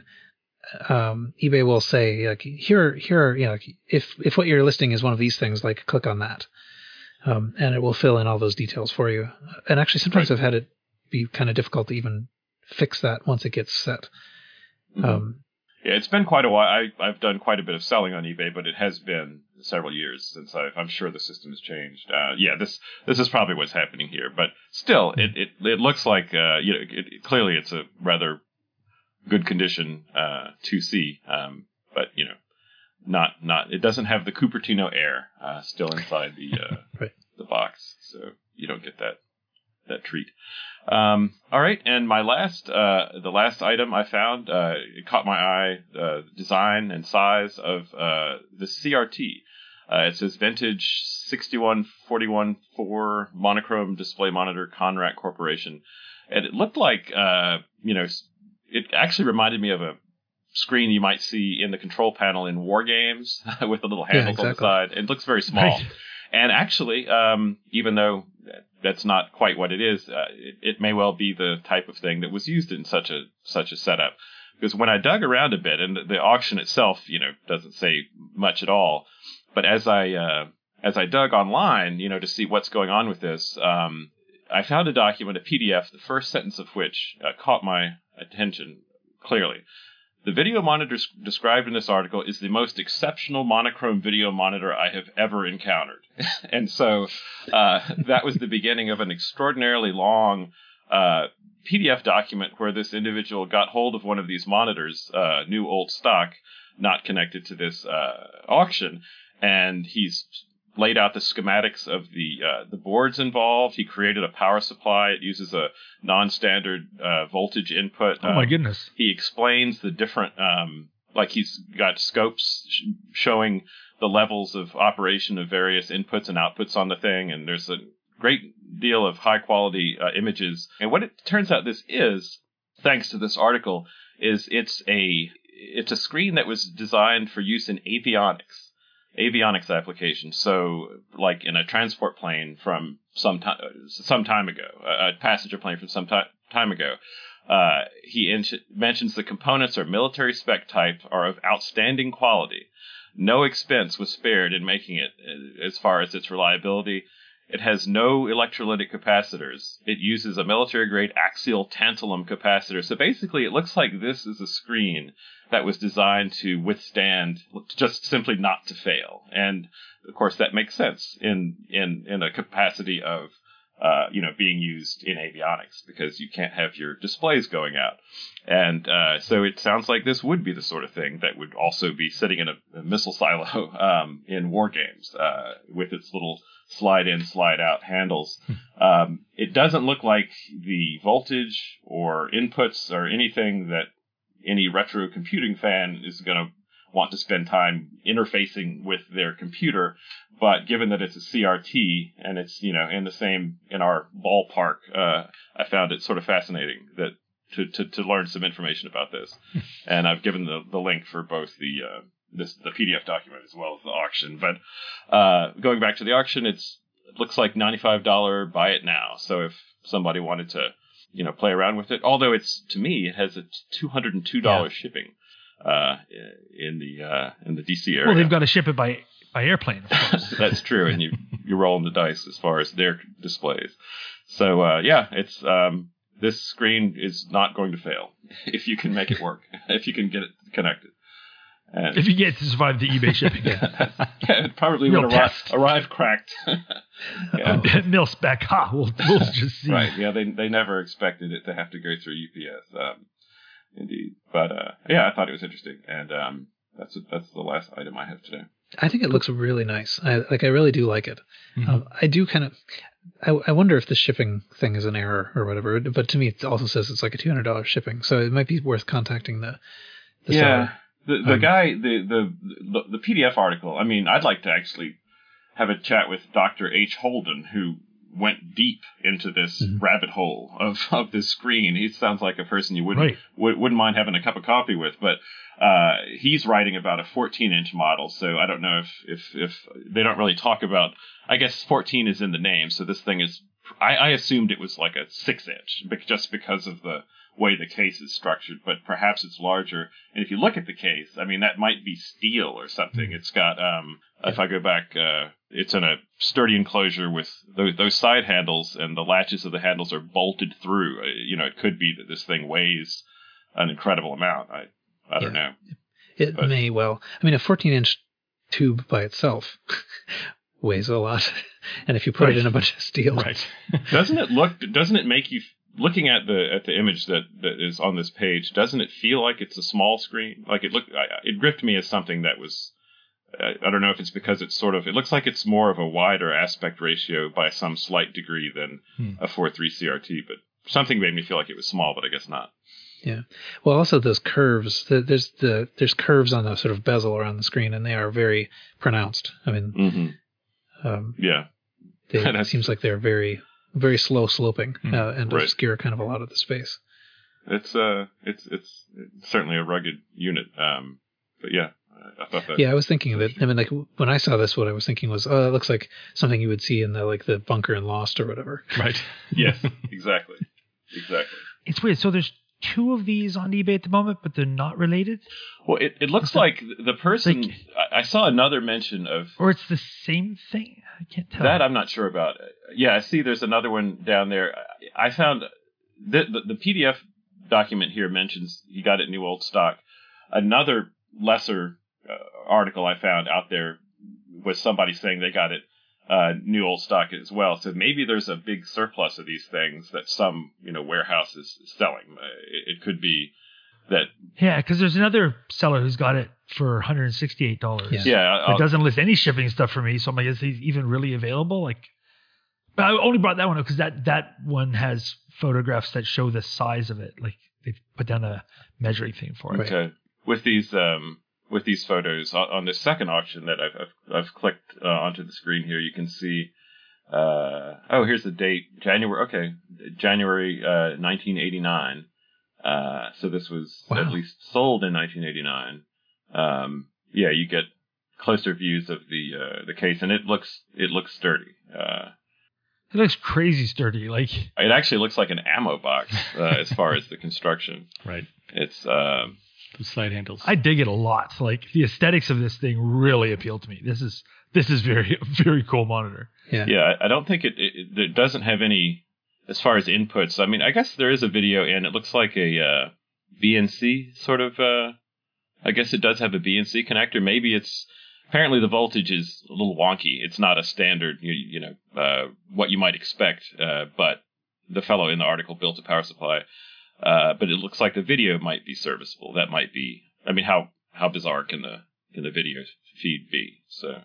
um, eBay will say like here here are, you know if if what you're listing is one of these things, like click on that, um, and it will fill in all those details for you. And actually, sometimes right. I've had it be kind of difficult to even fix that once it gets set. Mm-hmm. Um, yeah, it's been quite a while. I, I've done quite a bit of selling on eBay, but it has been several years since I've, I'm sure the system has changed. Uh, yeah, this this is probably what's happening here, but still, it it, it looks like uh, you know it, it, clearly it's a rather good condition uh, two C, um, but you know not not it doesn't have the Cupertino air uh, still inside the uh, right. the box, so you don't get that that treat. Um, all right, and my last, uh, the last item I found, uh, it caught my eye, uh, design and size of uh, the C R T. Uh, it says vintage sixty-one forty-one four monochrome display monitor, Conrac Corporation, and it looked like, uh, you know, it actually reminded me of a screen you might see in the control panel in war games with the little handles yeah, exactly. on the side. It looks very small. Right. And actually, um, even though that's not quite what it is, uh, it, it may well be the type of thing that was used in such a such a setup. Because when I dug around a bit, and the, the auction itself, you know, doesn't say much at all, but as I uh, as I dug online, you know, to see what's going on with this, um, I found a document, a P D F, the first sentence of which uh, caught my attention clearly. The video monitor described in this article is the most exceptional monochrome video monitor I have ever encountered. And so uh, that was the beginning of an extraordinarily long uh, P D F document where this individual got hold of one of these monitors, uh, new old stock, not connected to this uh, auction, and he's laid out the schematics of the uh, the boards involved. He created a power supply. It uses a non-standard uh, voltage input. Oh my um, goodness! He explains the different, um, like he's got scopes sh- showing the levels of operation of various inputs and outputs on the thing, and there's a great deal of high-quality uh, images. And what it turns out this is, thanks to this article, is it's a it's a screen that was designed for use in avionics. avionics application. So like in a transport plane from some time, some time ago, a passenger plane from some t- time ago, uh, he in- mentions the components are military spec type, are of outstanding quality. No expense was spared in making it as far as its reliability. It has no electrolytic capacitors. It uses a military-grade axial tantalum capacitor. So basically, it looks like this is a screen that was designed to withstand, just simply not to fail. And, of course, that makes sense in in, in a capacity of, uh, you know, being used in avionics, because you can't have your displays going out. And uh, so it sounds like this would be the sort of thing that would also be sitting in a, a missile silo um, in war games uh, with its little slide in, slide out handles. Um, it doesn't look like the voltage or inputs or anything that any retro computing fan is going to want to spend time interfacing with their computer. But given that it's a C R T and it's, you know, in the same, in our ballpark, uh, I found it sort of fascinating that to, to, to learn some information about this. And I've given the, the link for both the, uh, this, the P D F document as well as the auction. But, uh, going back to the auction, it's, it looks like ninety-five dollars buy it now. So if somebody wanted to, you know, play around with it, although it's, to me, it has a two hundred two dollars yeah. shipping, uh, in the, uh, in the D C area. Well, they've got to ship it by, by airplane, of course. That's true. And you, you're rolling the dice as far as their displays. So, uh, yeah, it's, um, this screen is not going to fail if you can make it work, if you can get it connected. And if you get to survive the eBay shipping. yeah, it probably Real would arrive, arrive cracked. yeah. Mill spec, ha, we'll, we'll just see. Right, yeah, they they never expected it to have to go through U P S, um, indeed. But, uh, yeah, I thought it was interesting, and um, that's that's the last item I have today. I think it looks really nice. I, like, I really do like it. Mm-hmm. Um, I do kind of... I, I wonder if the shipping thing is an error or whatever, but to me it also says it's like a two hundred dollars shipping, so it might be worth contacting the, the yeah. seller. The the um, guy, the, the the the P D F article, I mean, I'd like to actually have a chat with Doctor H. Holden, who went deep into this mm-hmm. rabbit hole of, of this screen. He sounds like a person you wouldn't right. w- wouldn't mind having a cup of coffee with, but uh, he's writing about a fourteen inch model, so I don't know if, if, if they don't really talk about, I guess fourteen is in the name, so this thing is, I, I assumed it was like a six inch, just because of the way the case is structured, but perhaps it's larger. And if you look at the case, I mean, that might be steel or something. It's got, um, if I go back, uh, it's in a sturdy enclosure with those, those side handles, and the latches of the handles are bolted through. Uh, you know, it could be that this thing weighs an incredible amount. I, I don't yeah. know. It but, may well. I mean, a fourteen inch tube by itself weighs a lot. And if you put right. it in a bunch of steel. Right. doesn't it look, doesn't it make you, looking at the at the image that, that is on this page, doesn't it feel like it's a small screen? Like it looked, it gripped me as something that was, I, I don't know if it's because it's sort of, it looks like it's more of a wider aspect ratio by some slight degree than hmm. a four three C R T, but something made me feel like it was small, but I guess not. Yeah. Well, also those curves, the, there's the there's curves on the sort of bezel around the screen, and they are very pronounced. I mean, mm-hmm. um, yeah, they, it seems like they're very very slow sloping uh, and right. obscure kind of a lot of the space. It's uh, it's it's, it's certainly a rugged unit. Um, but yeah, I, I thought that. Yeah, I was thinking that. I mean, like when I saw this, what I was thinking was, oh, it looks like something you would see in the like the bunker in Lost or whatever. Right. Yes. Exactly. Exactly. It's weird. So there's two of these on eBay at the moment, but they're not related. Well, it, it looks like the person. Like, I, I saw another mention of, or it's the same thing. I can't tell. That I'm not sure about. Yeah, I see. There's another one down there. I found the, the the P D F document here mentions he got it new old stock. Another lesser uh, article I found out there was somebody saying they got it uh, new old stock as well. So maybe there's a big surplus of these things that some you know warehouse is selling. It, it could be that. Yeah, because there's another seller who's got it for one hundred sixty-eight dollars. Yeah, yeah it doesn't list any shipping stuff for me, so I'm like, is he even really available? Like, but I only brought that one up because that that one has photographs that show the size of it. Like they've put down a measuring thing for it. Okay, with these um with these photos on, on the second auction that I've I've, I've clicked uh, onto the screen here, you can see. Uh, oh, here's the date, January. Okay, January uh, nineteen eighty-nine. Uh, so this was wow. at least sold in nineteen eighty-nine. Um, yeah, you get closer views of the uh, the case, and it looks it looks sturdy. Uh, it looks crazy sturdy. Like it actually looks like an ammo box uh, as far as the construction. Right. It's uh, the side handles. I dig it a lot. Like the aesthetics of this thing really appeal to me. This is this is very very cool monitor. Yeah. Yeah. I don't think it it, it doesn't have any. As far as inputs, I mean, I guess there is a video in. It looks like a uh, B N C sort of. Uh, I guess it does have a B N C connector. Maybe it's apparently the voltage is a little wonky. It's not a standard, you, you know, uh, what you might expect. Uh, but the fellow in the article built a power supply. Uh, but it looks like the video might be serviceable. That might be. I mean, how how bizarre can the can the video feed be? So.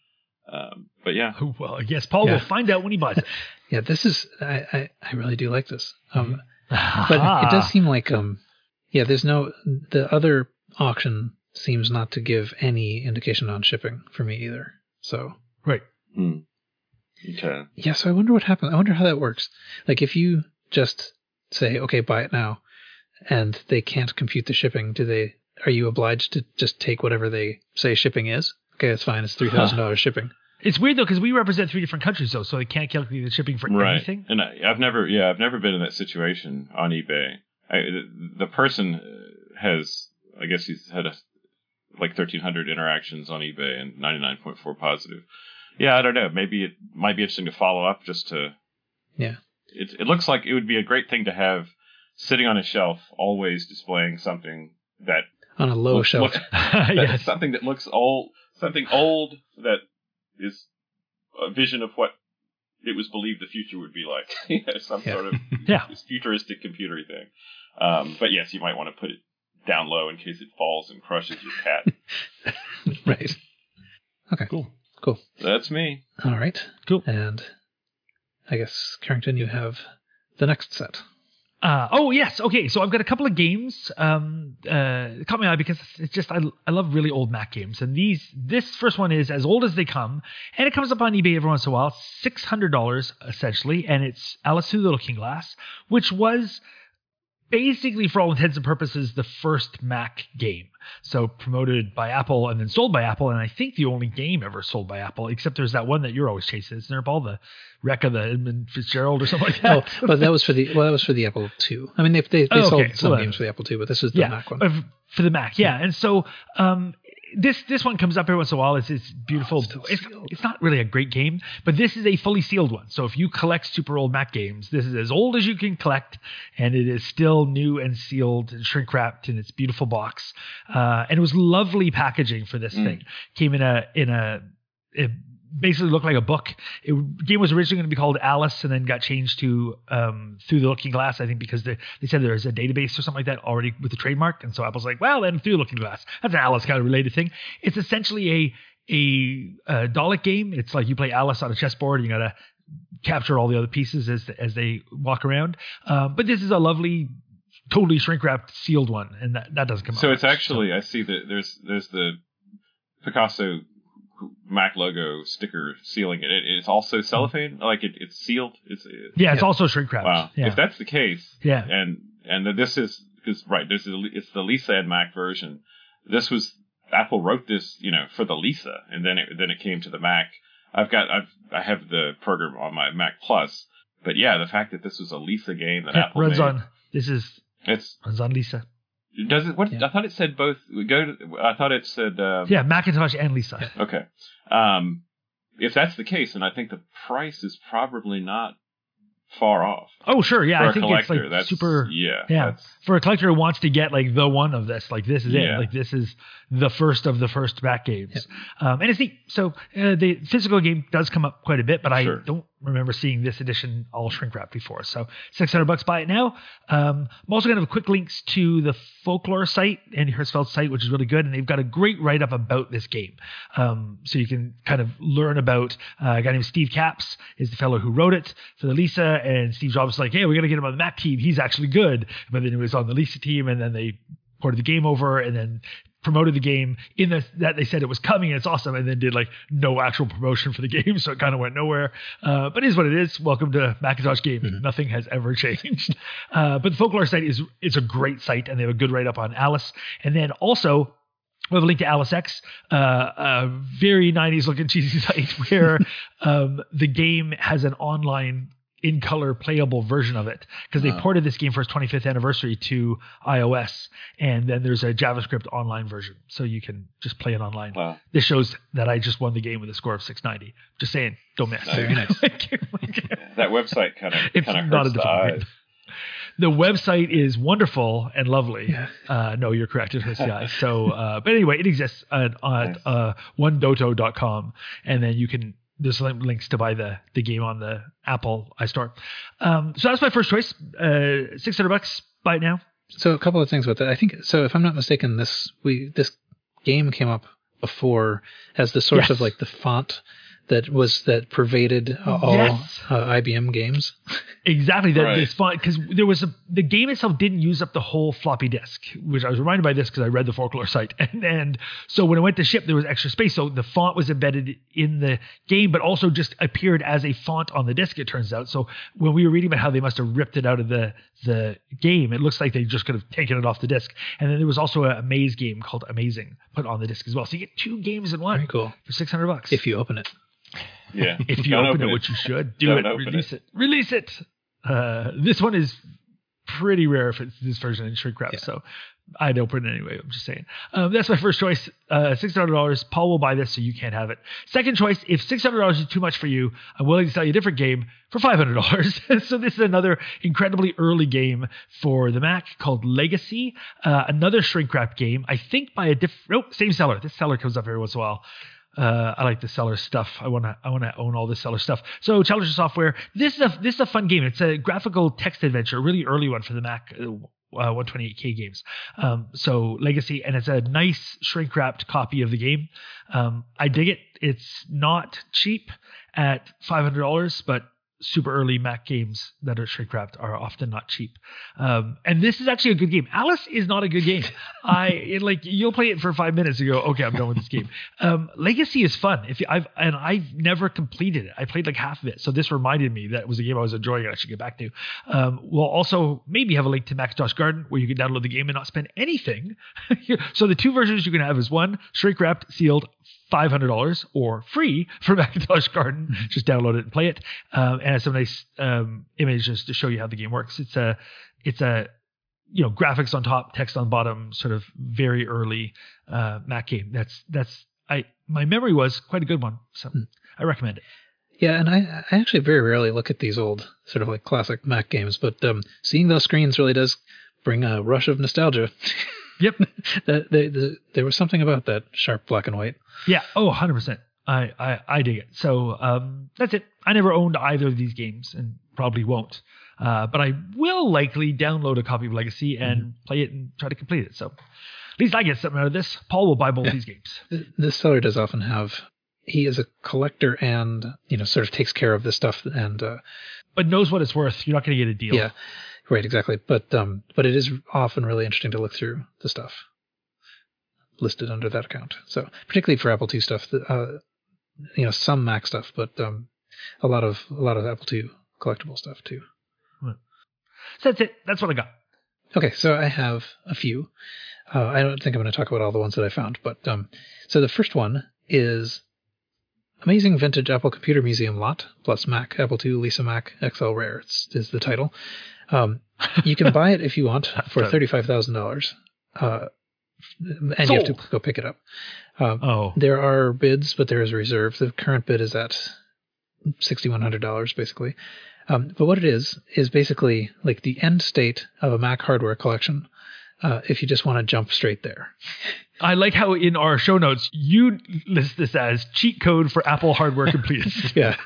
Um, but yeah. Well, I guess Paul yeah. will find out when he buys it. Yeah, this is, I, I, I really do like this. Um, but it does seem like, um, yeah, there's no, the other auction seems not to give any indication on shipping for me either. So Right. Hmm. Okay. yeah, so I wonder what happens. I wonder how that works. Like if you just say, okay, buy it now, and they can't compute the shipping, do they? Are you obliged to just take whatever they say shipping is? Okay, that's fine. It's three thousand dollars shipping. It's weird though because we represent three different countries though, so they can't calculate the shipping for Right. anything. And I, I've never, yeah, I've never been in that situation on eBay. I, the, the person has, I guess he's had a, like thirteen hundred interactions on eBay and ninety-nine point four positive. Yeah, I don't know. Maybe it might be interesting to follow up just to. Yeah. It, it looks like it would be a great thing to have sitting on a shelf, always displaying something that On a low looks, shelf. looks- that- Yes. something that looks old, something old that is a vision of what it was believed the future would be like. You know, some Yeah. sort of Yeah. futuristic computer thing. Um, but yes, you might want to put it down low in case it falls and crushes your cat. Right. Okay. Cool. Cool. That's me. All right. Cool. And I guess, Carrington, you have the next set. Uh, oh yes, okay. So I've got a couple of games um, uh, caught my eye because it's just I, I love really old Mac games, and these this first one is as old as they come, and it comes up on eBay every once in a while, six hundred dollars essentially, and it's Alice Through the Looking Glass, which was basically for all intents and purposes the first Mac game. So promoted by Apple and then sold by Apple, and I think the only game ever sold by Apple, except there's that one that you're always chasing, isn't there, Paul? The Wreck of the Edmund Fitzgerald or something like Oh, that. but that was for the well, that was for the Apple two. I mean, they they, they Oh, sold okay. some Well, games for the Apple two, but this is the yeah, Mac one. uh, for the Mac, yeah. And so um, this this one comes up every once in a while. It's it's beautiful. Oh, it's still it's, sealed. it's not really a great game, but this is a fully sealed one. So if you collect super old Mac games, this is as old as you can collect, and it is still new and sealed and shrink wrapped in its beautiful box. Uh, and it was lovely packaging for this Mm. thing. Came in a in a it basically looked like a book. It game was originally going to be called Alice, and then got changed to um, Through the Looking Glass. I think because they they said there's a database or something like that already with the trademark, and so Apple's like, well, then Through the Looking Glass. That's an Alice kind of related thing. It's essentially a a, a Dalek game. It's like you play Alice on a chessboard, and you gotta capture all the other pieces as as they walk around. Um, but this is a lovely, totally shrink wrapped, sealed one, and that, that doesn't come out. So it's much. actually, I see that there's there's the Picasso Mac logo sticker sealing it. it it's also cellophane, like it, it's sealed. It's it, yeah, it's yeah. also shrink wrapped. wow. Yeah. If that's the case, Yeah. and and that this is because right, this is it's the Lisa and Mac version. This was Apple wrote this, you know, for the Lisa, and then it then it came to the Mac. I've got I've I have the program on my Mac Plus, but yeah, the fact that this was a Lisa game that Yeah, Apple runs made, on. This is it's runs on Lisa. does it what Yeah. I thought it said both. Go to I thought it said um, Yeah, Macintosh and Lisa. okay. Um, if that's the case, then I think the price is probably not far off. Oh, sure. Yeah, for I a think collector, it's like that's super. yeah, Yeah, that's, for a collector who wants to get like the one of this, like this is Yeah. it. Like this is the first of the first Mac games, um, and it's neat. So uh, the physical game does come up quite a bit, but I Sure. don't remember seeing this edition all shrink wrapped before. So six hundred bucks, buy it now. Um, I'm also going to have quick links to the Folklore site, Andy Hirschfeld's site, which is really good, and they've got a great write up about this game. Um, so you can kind of learn about uh, a guy named Steve Capps is the fellow who wrote it for the Lisa, and Steve Jobs was like, hey, we're going to get him on the Mac team. He's actually good. But then he was on the Lisa team, and then they ported the game over, and then promoted the game in the that they said it was coming and it's awesome, and then did like no actual promotion for the game, so it kind of went nowhere. Uh, but it is what it is. Welcome to Macintosh Gaming. Mm-hmm. Nothing has ever changed. Uh, but the Folklore site is it's a great site, and they have a good write up on Alice. And then also we have a link to Alice X, uh, a very nineties looking cheesy site where um, the game has an online in color playable version of it, because they Wow. ported this game for its twenty-fifth anniversary to iOS, and then there's a JavaScript online version, so you can just play it online. wow. This shows that I just won the game with a score of six ninety. Just saying, don't miss. Very nice. That website kind of It's kind of not hurts a the development. eyes. The website is wonderful and lovely. Yeah. Uh, no, you're correct. It hurts the eyes. So, uh, but anyway, it exists at, at Nice. uh, one doto dot com, and then you can. There's link- links to buy the, the game on the Apple iStore. Um, so that's my first choice. Uh, six hundred bucks. Buy it now. So a couple of things about that. I think so. If I'm not mistaken, this we this game came up before as the source Yes. of like the font that was that pervaded uh, all Yes. uh, I B M games. Exactly. That Right. this font, because there was a the game itself didn't use up the whole floppy disk, which I was reminded by this because I read the Folklore site, and and so when it went to ship, there was extra space, so the font was embedded in the game, but also just appeared as a font on the disk. It turns out. So when we were reading about how they must have ripped it out of the the game, it looks like they just could have taken it off the disk. And then there was also a maze game called Amazing put on the disk as well. So you get two games in one Very cool. for six hundred bucks. If you open it. Yeah. if you Don't open, it, which you should, do Don't it, open release it. Release it. Uh, this one is pretty rare if it's this version in shrink wrap, Yeah. so I'd open it anyway. I'm just saying. Um, that's my first choice. Uh, six hundred dollars. Paul will buy this, so you can't have it. Second choice, if six hundred dollars is too much for you, I'm willing to sell you a different game for five hundred dollars. So this is another incredibly early game for the Mac called Legacy. Uh, another shrink wrap game, I think by a different, nope, same seller. This seller comes up every once in a while. Uh, I like the seller stuff. I want to. I want to own all the seller stuff. So Challenger Software. This is a this is a fun game. It's a graphical text adventure, a really early one for the Mac. Uh, one twenty-eight K games. Um, so Legacy, and it's a nice shrink wrapped copy of the game. Um, I dig it. It's not cheap at five hundred dollars, but super early Mac games that are shrink wrapped are often not cheap. Um, and this is actually a good game. Alice is not a good game. I it, like you'll play it for five minutes and go, okay, I'm done with this game. Um, Legacy is fun. If you, I've and I've never completed it. I played like half of it, so this reminded me that it was a game I was enjoying and I should get back to. Um, we'll also maybe have a link to Macintosh Garden where you can download the game and not spend anything. So the two versions you can have is one shrink wrapped, sealed, five hundred dollars, or free for Macintosh Garden. Mm-hmm. Just download it and play it. Um, and has some nice um, images to show you how the game works. It's a, it's a, you know, graphics on top, text on bottom, sort of very early uh, Mac game. That's that's I my memory was quite a good one, so mm. I recommend it. Yeah, and I, I actually very rarely look at these old sort of like classic Mac games, but um, seeing those screens really does bring a rush of nostalgia. Yep, that the, the, there was something about that sharp black and white. Yeah. Oh, one hundred percent. I, I, I dig it. So um, that's it. I never owned either of these games and probably won't. Uh, but I will likely download a copy of Legacy and mm-hmm. play it and try to complete it. So at least I get something out of this. Paul will buy both yeah. these games. This seller does often have, he is a collector and, you know, sort of takes care of this stuff and, uh, but knows what it's worth. You're not going to get a deal. Yeah, right. Exactly. But, um, but it is often really interesting to look through the stuff listed under that account. So particularly for Apple two stuff, uh, you know, some Mac stuff, but um, a lot of a lot of Apple two collectible stuff too. So that's it. That's what I got. Okay, so I have a few. Uh, I don't think I'm going to talk about all the ones that I found, but um, so the first one is Amazing Vintage Apple Computer Museum Lot plus Mac Apple two Lisa Mac X L Rare. It's, is the title. Um, you can buy it if you want for thirty-five thousand dollars. Uh, and Sold. You have to go pick it up. Um, oh. There are bids, but there is a reserve. The current bid is at six thousand one hundred dollars, basically. Um, but what it is, is basically like the end state of a Mac hardware collection, uh, if you just want to jump straight there. I like how in our show notes, you list this as cheat code for Apple hardware completists. Yeah.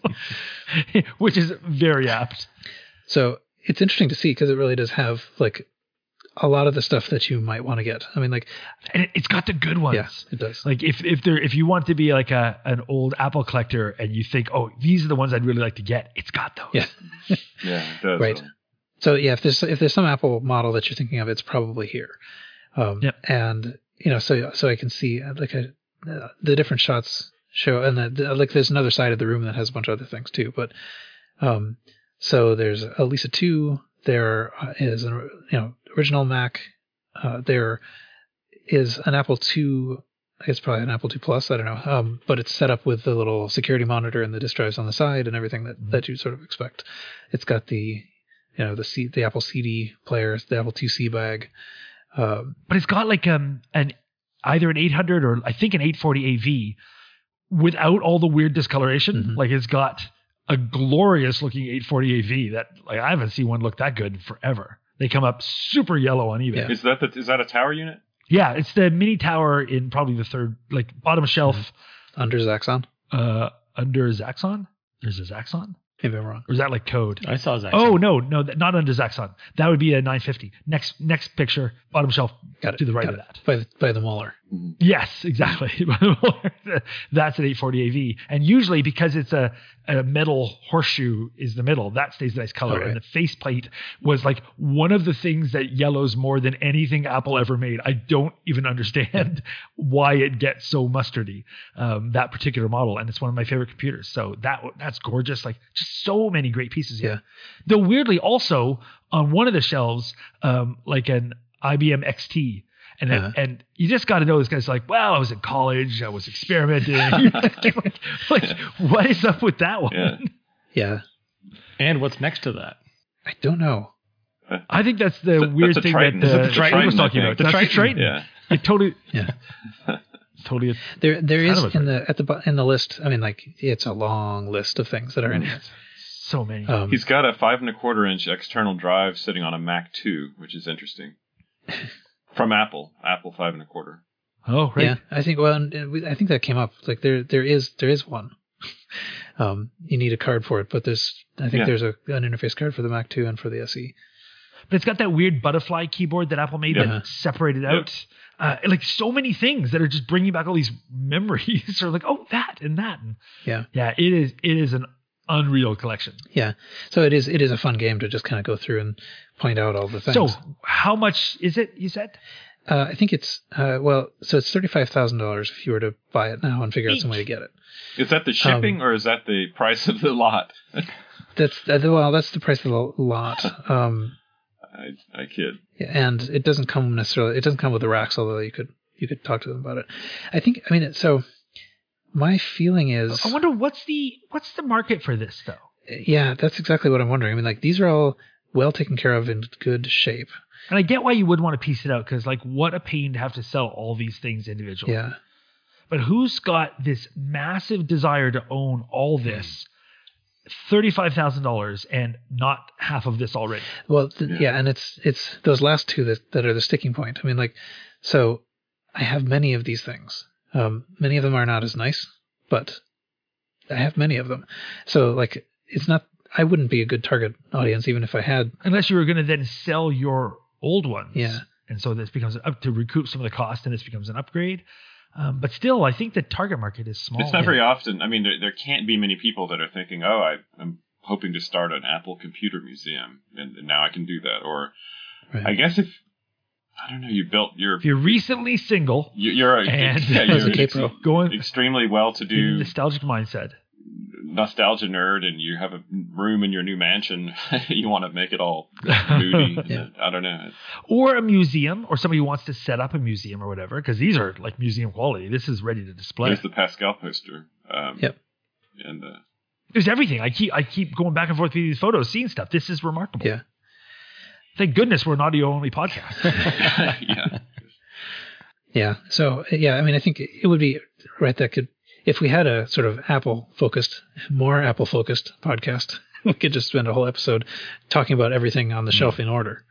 Which is very apt. So it's interesting to see because it really does have like a lot of the stuff that you might want to get. I mean, like, and it's got the good ones. Yeah, it does. Like if if there if you want to be like a an old Apple collector and you think, oh, these are the ones I'd really like to get, it's got those. Yeah, yeah, it does. Right. So yeah, if there's if there's some Apple model that you're thinking of, it's probably here. Um, yep. And you know, so so I can see like a, uh, the different shots show, and the, the, like there's another side of the room that has a bunch of other things too. But um, so there's a Lisa two. There is an you know. original Mac, uh, there is an Apple two, I guess probably an Apple two Plus, I don't know, um, but it's set up with the little security monitor and the disk drives on the side and everything that, that you sort of expect. It's got the, you know, the C, the Apple C D player, the Apple two C bag. Um, but it's got like um an either an eight hundred or I think an eight forty A V without all the weird discoloration. Mm-hmm. Like it's got a glorious looking eight forty A V that like I haven't seen one look that good in forever. They come up super yellow on eBay. Yeah. Is that the, is that a tower unit? Yeah, it's the mini tower in probably the third, like bottom shelf. Mm-hmm. Under Zaxxon? Uh, under Zaxxon? There's a Zaxxon? Maybe I'm wrong. Or is that like code? I saw Zaxxon. Oh, no, no, not under Zaxxon. That would be a nine fifty. Next next picture, bottom shelf, Got it. to the right Got of it. that. By the, by the molar. Yes, exactly. That's an eight forty A V. And usually because it's a, a metal horseshoe is the middle, that stays a nice color. Oh, right. And the faceplate was like one of the things that yellows more than anything Apple ever made. I don't even understand why it gets so mustardy, um, that particular model. And it's one of my favorite computers. So that that's gorgeous. Like just so many great pieces here. Yeah. Though weirdly also on one of the shelves, um, like an I B M X T. And then, Uh-huh. and you just got to know this guy's like, well, I was in college, I was experimenting. like, like, what is up with that one? Yeah. Yeah. And what's next to that? I don't know. I think that's the That's a- weird that's a thing Triton. that Is uh, that the Triton Triton, was I talking think? about. The That's Triton. the Triton. Yeah. It totally, Yeah. it's totally. A, There, there is Kind of a in the at the bo- in the list. I mean, like it's a long list of things that are in here. so many. Um, He's got a five and a quarter inch external drive sitting on a Mac two, which is interesting. From Apple, Apple five and a quarter. oh, right. Yeah, I think. Well, and we- I think that came up. Like there, there is there is one. Um, you need a card for it, but there's I think Yeah. there's a an interface card for the Mac two and for the S E. But it's got that weird butterfly keyboard that Apple made Yeah. that separated out. Uh, like so many things that are just bringing back all these memories. Or like, oh, that and that. And Yeah, yeah, it is. It is an unreal collection. yeah. So it is it is a fun game to just kind of go through and point out all the things. So, how much is it? You said. uh, I think it's uh, well, so it's thirty five thousand dollars if you were to buy it now and figure out some way to get it. Is that the shipping or is that the price of the lot? That's uh, well, that's the price of the lot. Um, I, I kid. Yeah, and it doesn't come necessarily. It doesn't come with the racks, although you could you could talk to them about it. I think. I mean, it, so my feeling is, I wonder what's the what's the market for this though. yeah, that's exactly what I'm wondering. I mean, like these are all well taken care of in good shape. And I get why you would want to piece it out because, like, what a pain to have to sell all these things individually. Yeah, But who's got this massive desire to own all this, thirty-five thousand dollars, and not half of this already? well, th- yeah. Yeah. and it's it's those last two that that are the sticking point. I mean, like, so I have many of these things. Um, many of them are not as nice, but I have many of them. So, like, it's not. I wouldn't be a good target audience even if I had. Unless you were going to then sell your old ones. Yeah. And so this becomes up to recoup some of the cost, and this becomes an upgrade. Um, but still, I think the target market is small. It's not very often. I mean, there, there can't be many people that are thinking, "Oh, I, I'm hoping to start an Apple computer museum, and, and now I can do that." Or, Right. I guess if I don't know, you built your If you're recently single, you, you're a, And- yeah, As you're a K-Pro. ex- Going- extremely well to in do a nostalgic mindset. nostalgia nerd, and you have a room in your new mansion. You want to make it all moody. Yeah. I don't know. Or a museum, or somebody who wants to set up a museum or whatever, because these are like museum quality. This is ready to display. There's the Pascal poster. Um, Yep. And uh, There's everything. I keep I keep going back and forth with these photos, seeing stuff. This is remarkable. Yeah. Thank goodness we're an audio only podcast. yeah. Yeah. So yeah, I mean, I think it would be right. That could, if we had a sort of Apple focused, more Apple focused podcast, we could just spend a whole episode talking about everything on the shelf in order.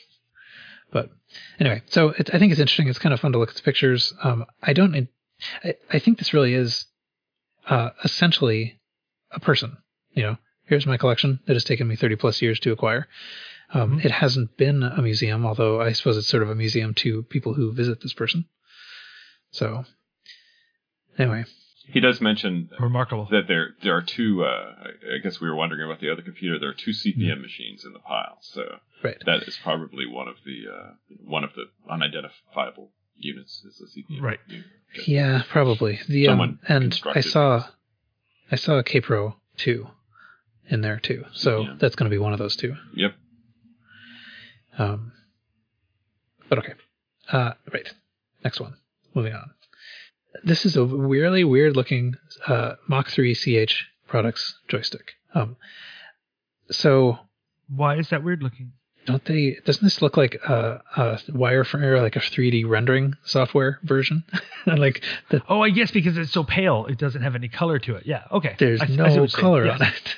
But anyway, so it, I think it's interesting. It's kind of fun to look at the pictures. Um, I don't. I, I think this really is uh, essentially a person. You know, here's my collection that has taken me thirty plus years to acquire. Um, Mhm. It hasn't been a museum, although I suppose it's sort of a museum to people who visit this person. So, anyway, He does mention Remarkable. that there there are two. Uh, I guess we were wondering about the other computer. There are two C P M machines in the pile, so right. that is probably one of the uh, one of the unidentifiable units. Is the C P M Right. unit. Yeah, probably. The um, Someone and I constructed saw this. I saw a K-Pro two in there too. So Yeah. that's going to be one of those two. Yep. Um, but okay. Uh, right. Next one. Moving on. This is a really weird looking uh, Mach three C H Products joystick. Um, so Why is that weird looking? don't they? Doesn't this look like a, a wireframe, like a three D rendering software version? Like the, Oh, I guess because it's so pale, it doesn't have any color to it. Yeah. Okay. there's I- I see no what you're saying. color Yes. on it.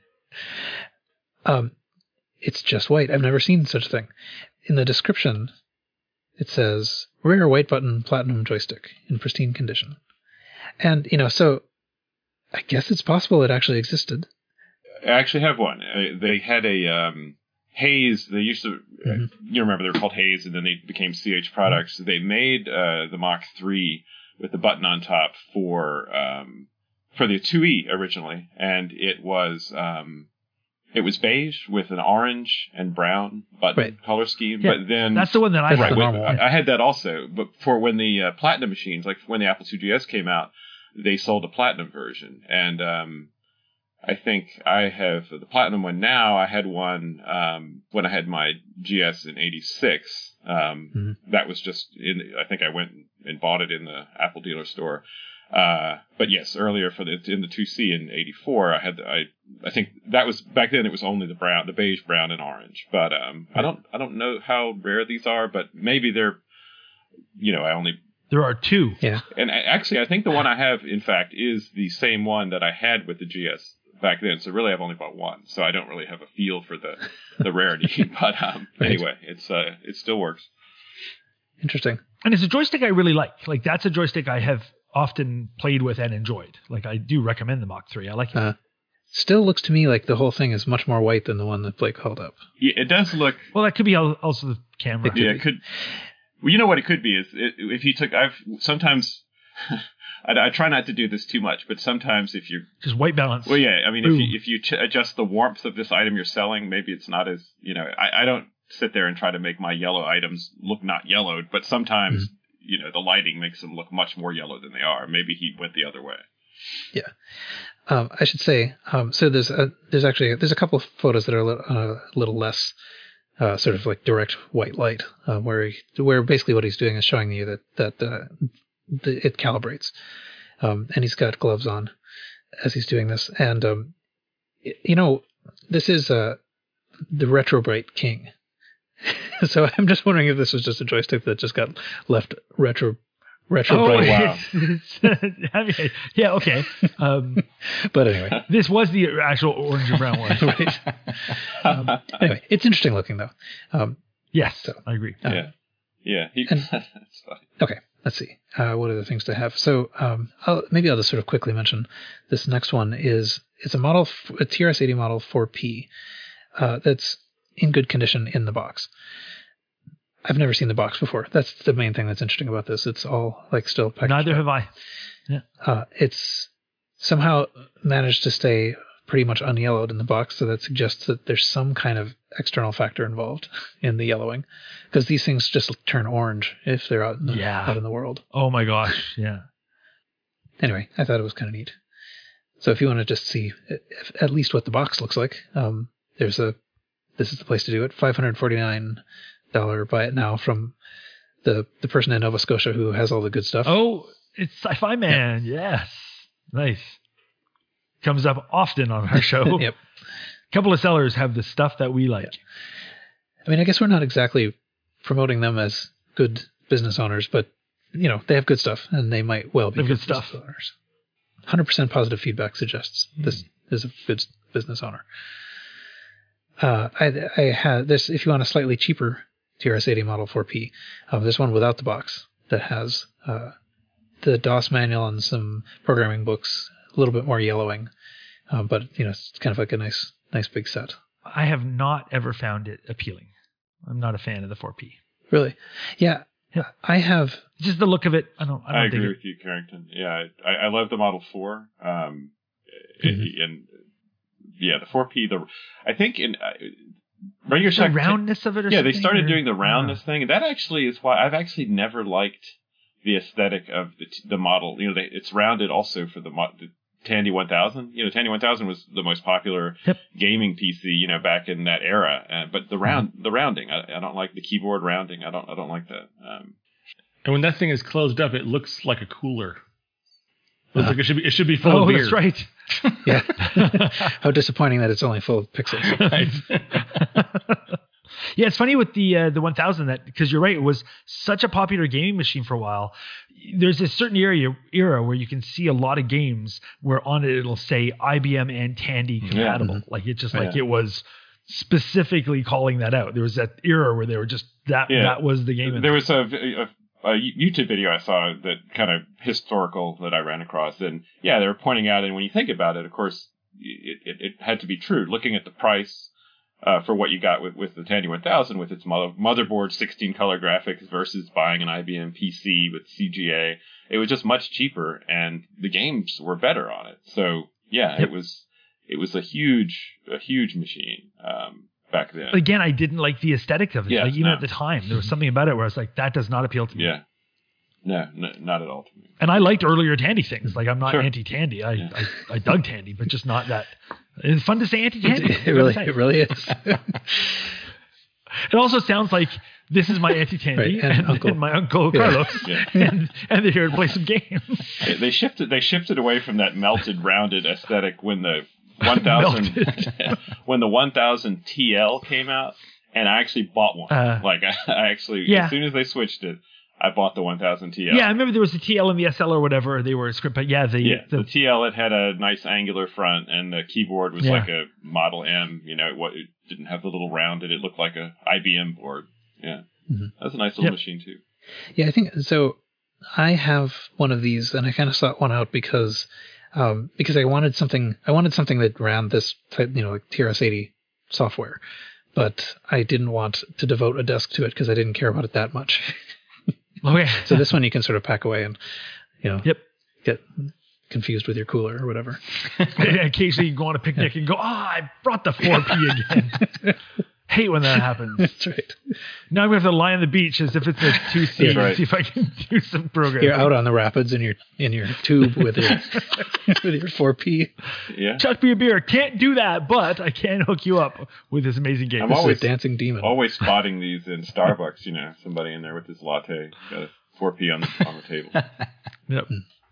Um, it's just white. I've never seen such a thing. In the description, it says rare white button platinum joystick in pristine condition. And, you know, so I guess it's possible it actually existed. I actually have one. Uh, They had a um, Hayes, they used to, Mhm. you remember they were called Hayes, and then they became C H products. They made uh, the Mach three with the button on top for um, for the two E originally, and it was um, it was beige with an orange and brown button Right. color scheme. Yeah, but then That's the one that I That's have. the Right, normal wait, one. I, I had that also, but for when the uh, Platinum machines, like when the Apple two G S came out, they sold a Platinum version, and um, I think I have the Platinum one now. I had one um, when I had my G S in eighty-six. Um, Mhm. That was just in. I think I went and bought it in the Apple dealer store. Uh, but yes, earlier for the in the two C in eighty-four, I had the, I I think that was back then. It was only the brown, the beige, brown, and orange. But um, I don't I don't know how rare these are, but maybe they're. You know, I only There are two. Yeah. and I- actually, I think the one I have, in fact, is the same one that I had with the G S back then. So really, I've only bought one. So I don't really have a feel for the, the rarity. But um, Right. anyway, it's uh, it still works. Interesting. And it's a joystick I really like. Like that's a joystick I have often played with and enjoyed. Like I do recommend the Mach three. I like it. Uh, Still looks to me like the whole thing is much more white than the one that Blake held up. Yeah, it does look. Well, that could be al- also the camera. Yeah, it could. Well, you know what it could be is it, if you took. I've sometimes. I, I try not to do this too much, but sometimes if you. Just white balance. Well, yeah. I mean, if Boom. you if you ch- adjust the warmth of this item you're selling, maybe it's not as you know. I, I don't sit there and try to make my yellow items look not yellowed, but sometimes you know the lighting makes them look much more yellow than they are. Maybe he went the other way. Yeah. Um, I should say, um, so there's a, there's actually there's a couple of photos that are a little, uh, a little less uh, sort of like direct white light, uh, where he, where basically what he's doing is showing you that that uh, the, it calibrates, um, and he's got gloves on as he's doing this, and um, y- you know this is uh, the Retrobrite King. So I'm just wondering if this was just a joystick that just got left retro retro Oh, bright. wow. it's- it's- I mean, yeah, okay. Um, But anyway, this was the actual orange and brown one. right. Um, anyway, it's interesting looking though. Um, Yes, So- I agree. uh, Yeah. Yeah. He, And- that's funny. Okay, let's see. Uh, what are the things to have? So um, I'll, maybe I'll just sort of quickly mention this next one is it's a model, f- a T R S eighty model four P uh, that's in good condition in the box. I've never seen the box before. That's the main thing that's interesting about this. It's all like still packaged. Neither up. have I. Uh, it's somehow managed to stay pretty much unyellowed in the box, so that suggests that there's some kind of external factor involved in the yellowing, because these things just turn orange if they're out in the, Yeah. out in the world. Oh my gosh, yeah. Anyway, I thought it was kind of neat. So if you want to just see if, at least what the box looks like, um, there's a this is the place to do it. five hundred forty-nine dollars buy it now from the the person in Nova Scotia who has all the good stuff. Oh, it's Sci-Fi Man. Yes, nice. Comes up often on our show. Yep. A couple of sellers have the stuff that we like. I mean, I guess we're not exactly promoting them as good business owners, but you know, they have good stuff and they might well be They have good business stuff. owners. one hundred percent positive feedback suggests this Hmm. is a good business owner. Uh, I, I had this, if you want a slightly cheaper T R S eighty Model four P, uh, this one without the box that has uh, the DOS manual and some programming books, a little bit more yellowing, uh, but you know, it's kind of like a nice, nice big set. I have not ever found it appealing. I'm not a fan of the four P. Really? Yeah. Yeah. I have, Just the look of it. I don't. I don't I dig agree it. with you, Carrington. Yeah, I, I love the Model four. Um, Mhm. and yeah, the four P. The I think in uh, Radio The Shack. roundness of it, or yeah, they something, started or- doing the roundness thing, and that actually is why I've actually never liked the aesthetic of the the model. You know, they, it's rounded also for the, mo- the Tandy one thousand. You know, Tandy one thousand was the most popular Yep. gaming P C. You know, back in that era. Uh, but the round, the rounding, I, I don't like the keyboard rounding. I don't, I don't like that. Um, And when that thing is closed up, it looks like a cooler. Looks Uh-huh. like it should be. It should be full Oh, of beer. that's right. yeah. How disappointing that it's only full of pixels. Right. Yeah, it's funny with the uh, the one thousand that because you're right, it was such a popular gaming machine for a while. There's a certain era era where you can see a lot of games where on it it'll say I B M and Tandy compatible. Like it's just like Yeah. it was specifically calling that out. There was that era where they were just that Yeah. that was the game. There was a, a, a YouTube video I saw that kind of historical that I ran across, and yeah, they were pointing out, and when you think about it, of course, it, it, it had to be true. Looking at the price uh, for what you got with, with the Tandy one thousand with its mother, motherboard sixteen color graphics versus buying an I B M P C with C G A. It was just much cheaper, and the games were better on it. So yeah, Yep. it was it was a huge a huge machine um, back then. But again, I didn't like the aesthetic of it. Yeah, like even no. at the time, there was something about it where I was like, that does not appeal to me. Yeah, no, no, not at all to me. And I liked earlier Tandy things. Like I'm not Sure. anti-Tandy. I, Yeah. I I dug Tandy, but just not that. It's fun to say anti-Tandy. It really, it really is. It also sounds like this is my anti-Tandy Right, and and, Uncle. and my uncle Yeah. Carlos, Yeah. and, and they're here to play some games. They, they shifted they shifted away from that melted, rounded aesthetic when the one thousand Melted. when the one thousand T L came out, and I actually bought one. Uh, like I, I actually, yeah. as soon as they switched it, I bought the one thousand T L. Yeah, I remember there was a T L and the S L or whatever. They were a script, but yeah, the, Yeah, the, the T L, it had a nice angular front, and the keyboard was Yeah. like a Model M. You know, what it didn't have the little rounded. It looked like a I B M board. Yeah, Mhm. that was a nice little Yep. machine too. Yeah, I think so. I have one of these, and I kind of sought one out because um, because I wanted something. I wanted something that ran this type, you know, like T R S eighty software, but I didn't want to devote a desk to it because I didn't care about it that much. okay. So this one you can sort of pack away and, you know, Yep. get confused with your cooler or whatever. Occasionally you go on a picnic and go, ah, I brought the four P again. Hate when that happens. That's right. Now I'm going to have to lie on the beach as if it's a two C That's right. and see if I can do some programming. You're out on the rapids in your in your tube with your with your four P. Yeah, Chuck me a beer. Can't do that, but I can hook you up with this amazing game. I'm This is always a dancing demon. always spotting these in Starbucks. You know, somebody in there with his latte, got a four P on the on the table. Yep.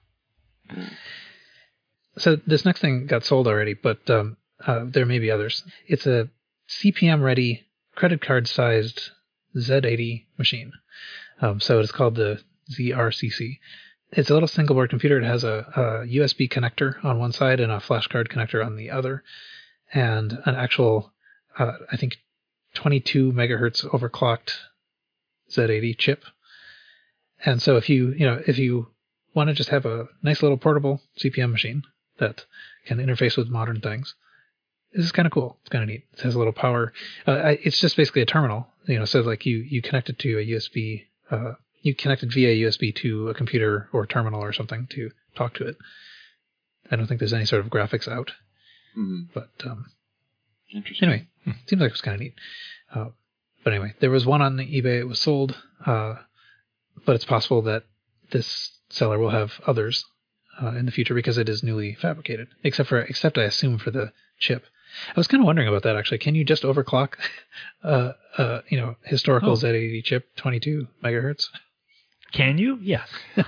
So this next thing got sold already, but um, uh, there may be others. It's a C P M ready credit card sized Z eighty machine. Um, so it's called the Z R C C. It's a little single board computer. It has a, a U S B connector on one side and a flash card connector on the other, and an actual, uh, I think, twenty-two megahertz overclocked Z eighty chip. And so if you, you know, if you want to just have a nice little portable C P M machine that can interface with modern things, this is kind of cool. It's kind of neat. It has a little power. Uh, I, it's just basically a terminal, you know. So like you you connect it to a U S B, uh, you connect it via U S B to a computer or terminal or something to talk to it. I don't think there's any sort of graphics out, Mhm. but um, Interesting. anyway, seems like it was kind of neat. Uh, but anyway, there was one on the eBay. It was sold, uh, but it's possible that this seller will have others uh, in the future because it is newly fabricated. Except for, except I assume for the chip. I was kind of wondering about that actually. Can you just overclock, uh, uh, you know, historical Oh. Z eighty chip twenty-two megahertz? Can you? Yes.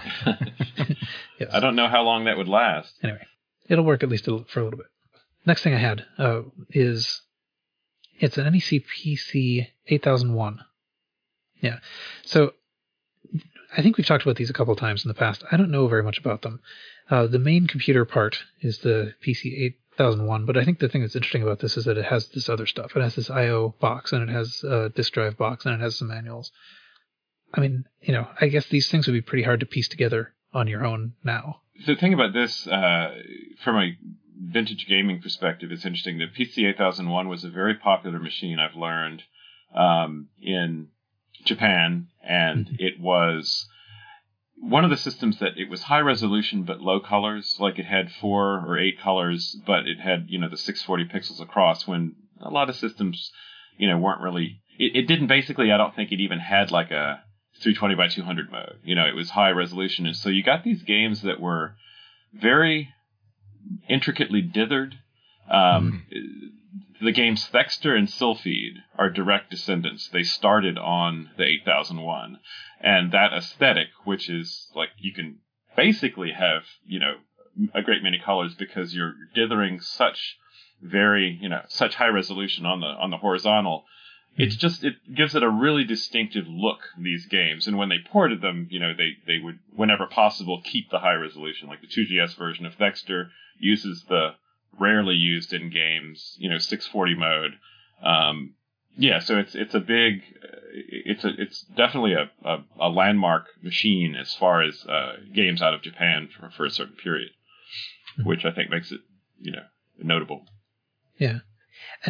Yes. I don't know how long that would last. Anyway, it'll work at least a l- for a little bit. Next thing I had uh, is it's an N E C P C eight thousand one. Yeah. So I think we've talked about these a couple of times in the past. I don't know very much about them. Uh, the main computer part is the P C eight thousand one, but I think the thing that's interesting about this is that it has this other stuff. It has this I O box, and it has a disk drive box, and it has some manuals. I mean, you know, I guess these things would be pretty hard to piece together on your own now. The thing about this, uh, from a vintage gaming perspective, it's interesting. The P C eight thousand one was a very popular machine, I've learned, um, in Japan, and Mhm. it was one of the systems that it was high resolution but low colors. Like it had four or eight colors, but it had, you know, the six forty pixels across, when a lot of systems, you know, weren't really, it, it didn't basically, I don't think it even had like a three twenty by two hundred mode. You know, it was high resolution. And so you got these games that were very intricately dithered. Um, The games Thexter and Sylphied are direct descendants. They started on the eight thousand one. And that aesthetic, which is like, you can basically have, you know, a great many colors because you're dithering such very, you know, such high resolution on the, on the horizontal. It's just, it gives it a really distinctive look, these games. And when they ported them, you know, they, they would, whenever possible, keep the high resolution. Like the two G S version of Thexter uses the rarely used in games, you know, six forty mode. Um, yeah, so it's, it's a big, it's a, it's definitely a, a, a landmark machine as far as, uh, games out of Japan for, for a certain period, which I think makes it, you know, notable. Yeah.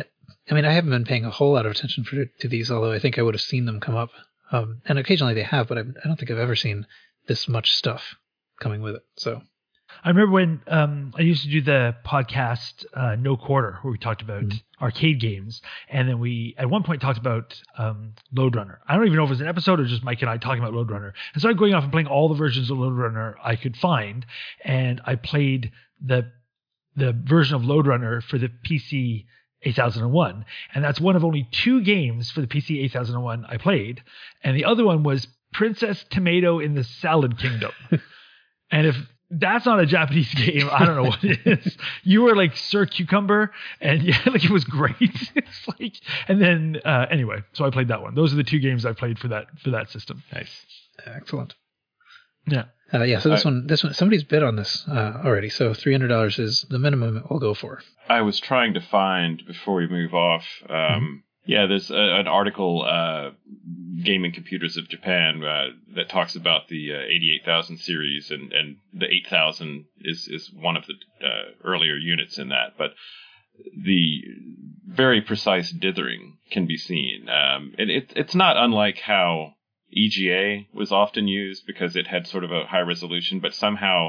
I mean, I haven't been paying a whole lot of attention for, to these, although I think I would have seen them come up. Um, and occasionally they have, but I, I don't think I've ever seen this much stuff coming with it. So I remember when um, I used to do the podcast uh, No Quarter, where we talked about Mm-hmm. arcade games, and then we at one point talked about um, Lode Runner. I don't even know if it was an episode or just Mike and I talking about Lode Runner. And so I'm going off and playing all the versions of Lode Runner I could find, and I played the the version of Lode Runner for the P C eight thousand one, and that's one of only two games for the P C eight thousand one I played, and the other one was Princess Tomato in the Salad Kingdom. And if that's not a Japanese game, I don't know what it is. You were like Sir Cucumber, and yeah, like it was great. It's like, and then uh, anyway, so I played that one. Those are the two games I played for that for that system. Nice. excellent. Yeah. Uh, yeah, so this I- one, this one, somebody's bid on this uh, already. So three hundred dollars is the minimum it will go for. I was trying to find before we move off. Um, yeah, there's a, an article, uh, Gaming Computers of Japan, uh, that talks about the uh, eighty-eight thousand series, and, and the eight thousand is is one of the uh, earlier units in that. But the very precise dithering can be seen. Um, and it, it's not unlike how E G A was often used because it had sort of a high resolution, but somehow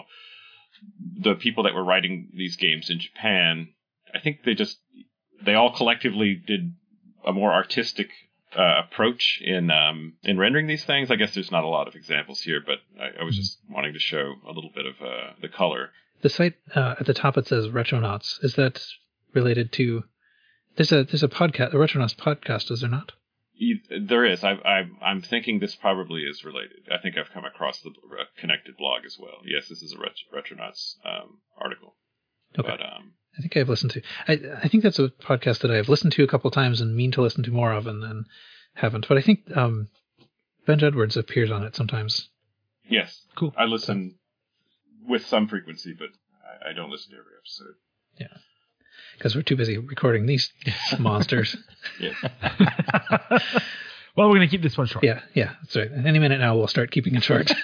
the people that were writing these games in Japan, I think they just, they all collectively did a more artistic uh, approach in um, in rendering these things. I guess there's not a lot of examples here, but I, I was just wanting to show a little bit of uh, the color. The site uh, at the top, it says Retronauts. Is that related to, there's a, there's a podcast, a Retronauts podcast, is there not? You- There is. I, I, I'm thinking this probably is related. I think I've come across the uh, connected blog as well. Yes, this is a Ret- Retronauts um, article. Okay. But um, I think I've listened to. I I think that's a podcast that I've listened to a couple times and mean to listen to more of, and then haven't. But I think um, Ben Edwards appears on it sometimes. yes, Cool. I listen with some frequency, but I, I don't listen to every episode. Because we're too busy recording these monsters. Yeah. Well, we're gonna keep this one short. Yeah, yeah, that's right. Any minute now, we'll start keeping it short.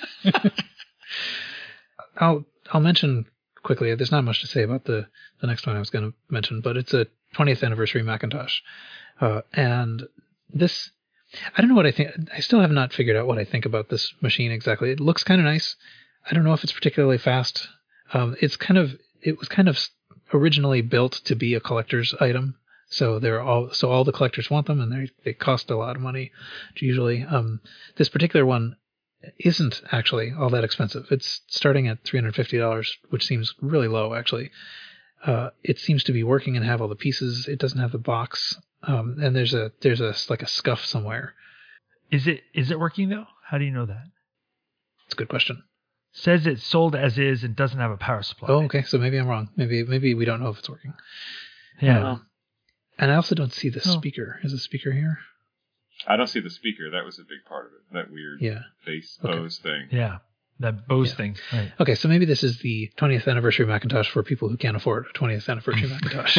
I'll I'll mention quickly. There's not much to say about the the next one I was going to mention, but it's a twentieth anniversary Macintosh, uh, and this. I don't know what I think. I still have not figured out what I think about this machine exactly. It looks kind of nice. I don't know if it's particularly fast. Um, it's kind of. It was kind of originally built to be a collector's item. So they're all so all the collectors want them, and they they cost a lot of money usually. Um, this particular one isn't actually all that expensive. It's starting at three hundred fifty dollars, which seems really low actually. Uh, it seems to be working and have all the pieces. It doesn't have the box, um, and there's a there's a like a scuff somewhere. Is it is it working though? How do you know that? It's a good question. Says it's sold as is and doesn't have a power supply. Oh, okay. So maybe I'm wrong. Maybe maybe we don't know if it's working. Yeah. Um, and I also don't see the Oh. speaker. Is the speaker here? I don't see the speaker. That was a big part of it. That weird Yeah. face Okay. pose thing. Yeah. That Bose Yeah. thing. Right. Okay, so maybe this is the twentieth anniversary Macintosh for people who can't afford a twentieth anniversary Macintosh.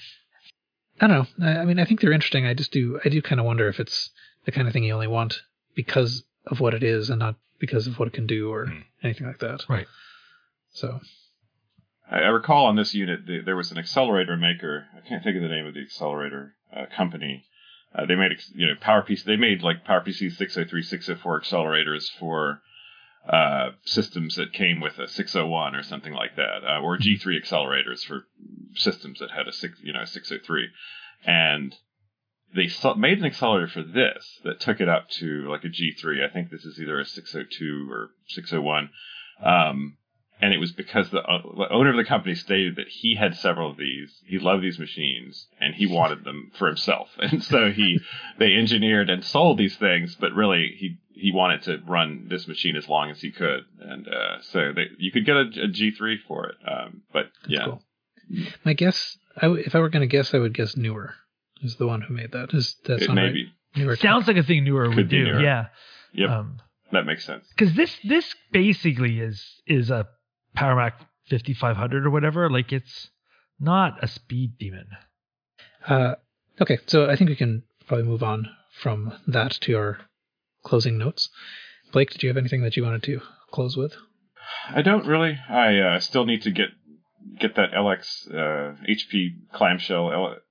I don't know. I, I mean, I think they're interesting. I just do. I do kind of wonder if it's the kind of thing you only want because of what it is and not because of what it can do or Mm. anything like that. Right. So I, I recall on this unit the, there was an accelerator maker. I can't think of the name of the accelerator uh, company. Uh, they made ex- you know PowerPC. They made like PowerPC six oh three, six oh four accelerators for uh, systems that came with a six oh one or something like that, uh, or G three accelerators for systems that had a six you know six oh three, and they so- made an accelerator for this that took it up to like a G three. I think this is either a six oh two or six oh one. Um, and it was because the, uh, the owner of the company stated that he had several of these. He loved these machines and he wanted them for himself. And so he, they engineered and sold these things, but really he, he wanted to run this machine as long as he could. And, uh, so they, you could get a, a G three for it. Um, but that's yeah. cool. My guess, I w- if I were going to guess, I would guess Newer is the one who made that. Is that It sound may right? be. Newer. Sounds like a thing Newer Could would be do. Newer. Yeah. Yep. Um, That makes sense. because this this basically is is a Power Mac fifty-five hundred or whatever. Like it's not a speed demon. Uh, okay, so I think we can probably move on from that to our closing notes. Blake, did you have anything that you wanted to close with? I don't really. I uh, still need to get get that L X uh, H P clamshell L-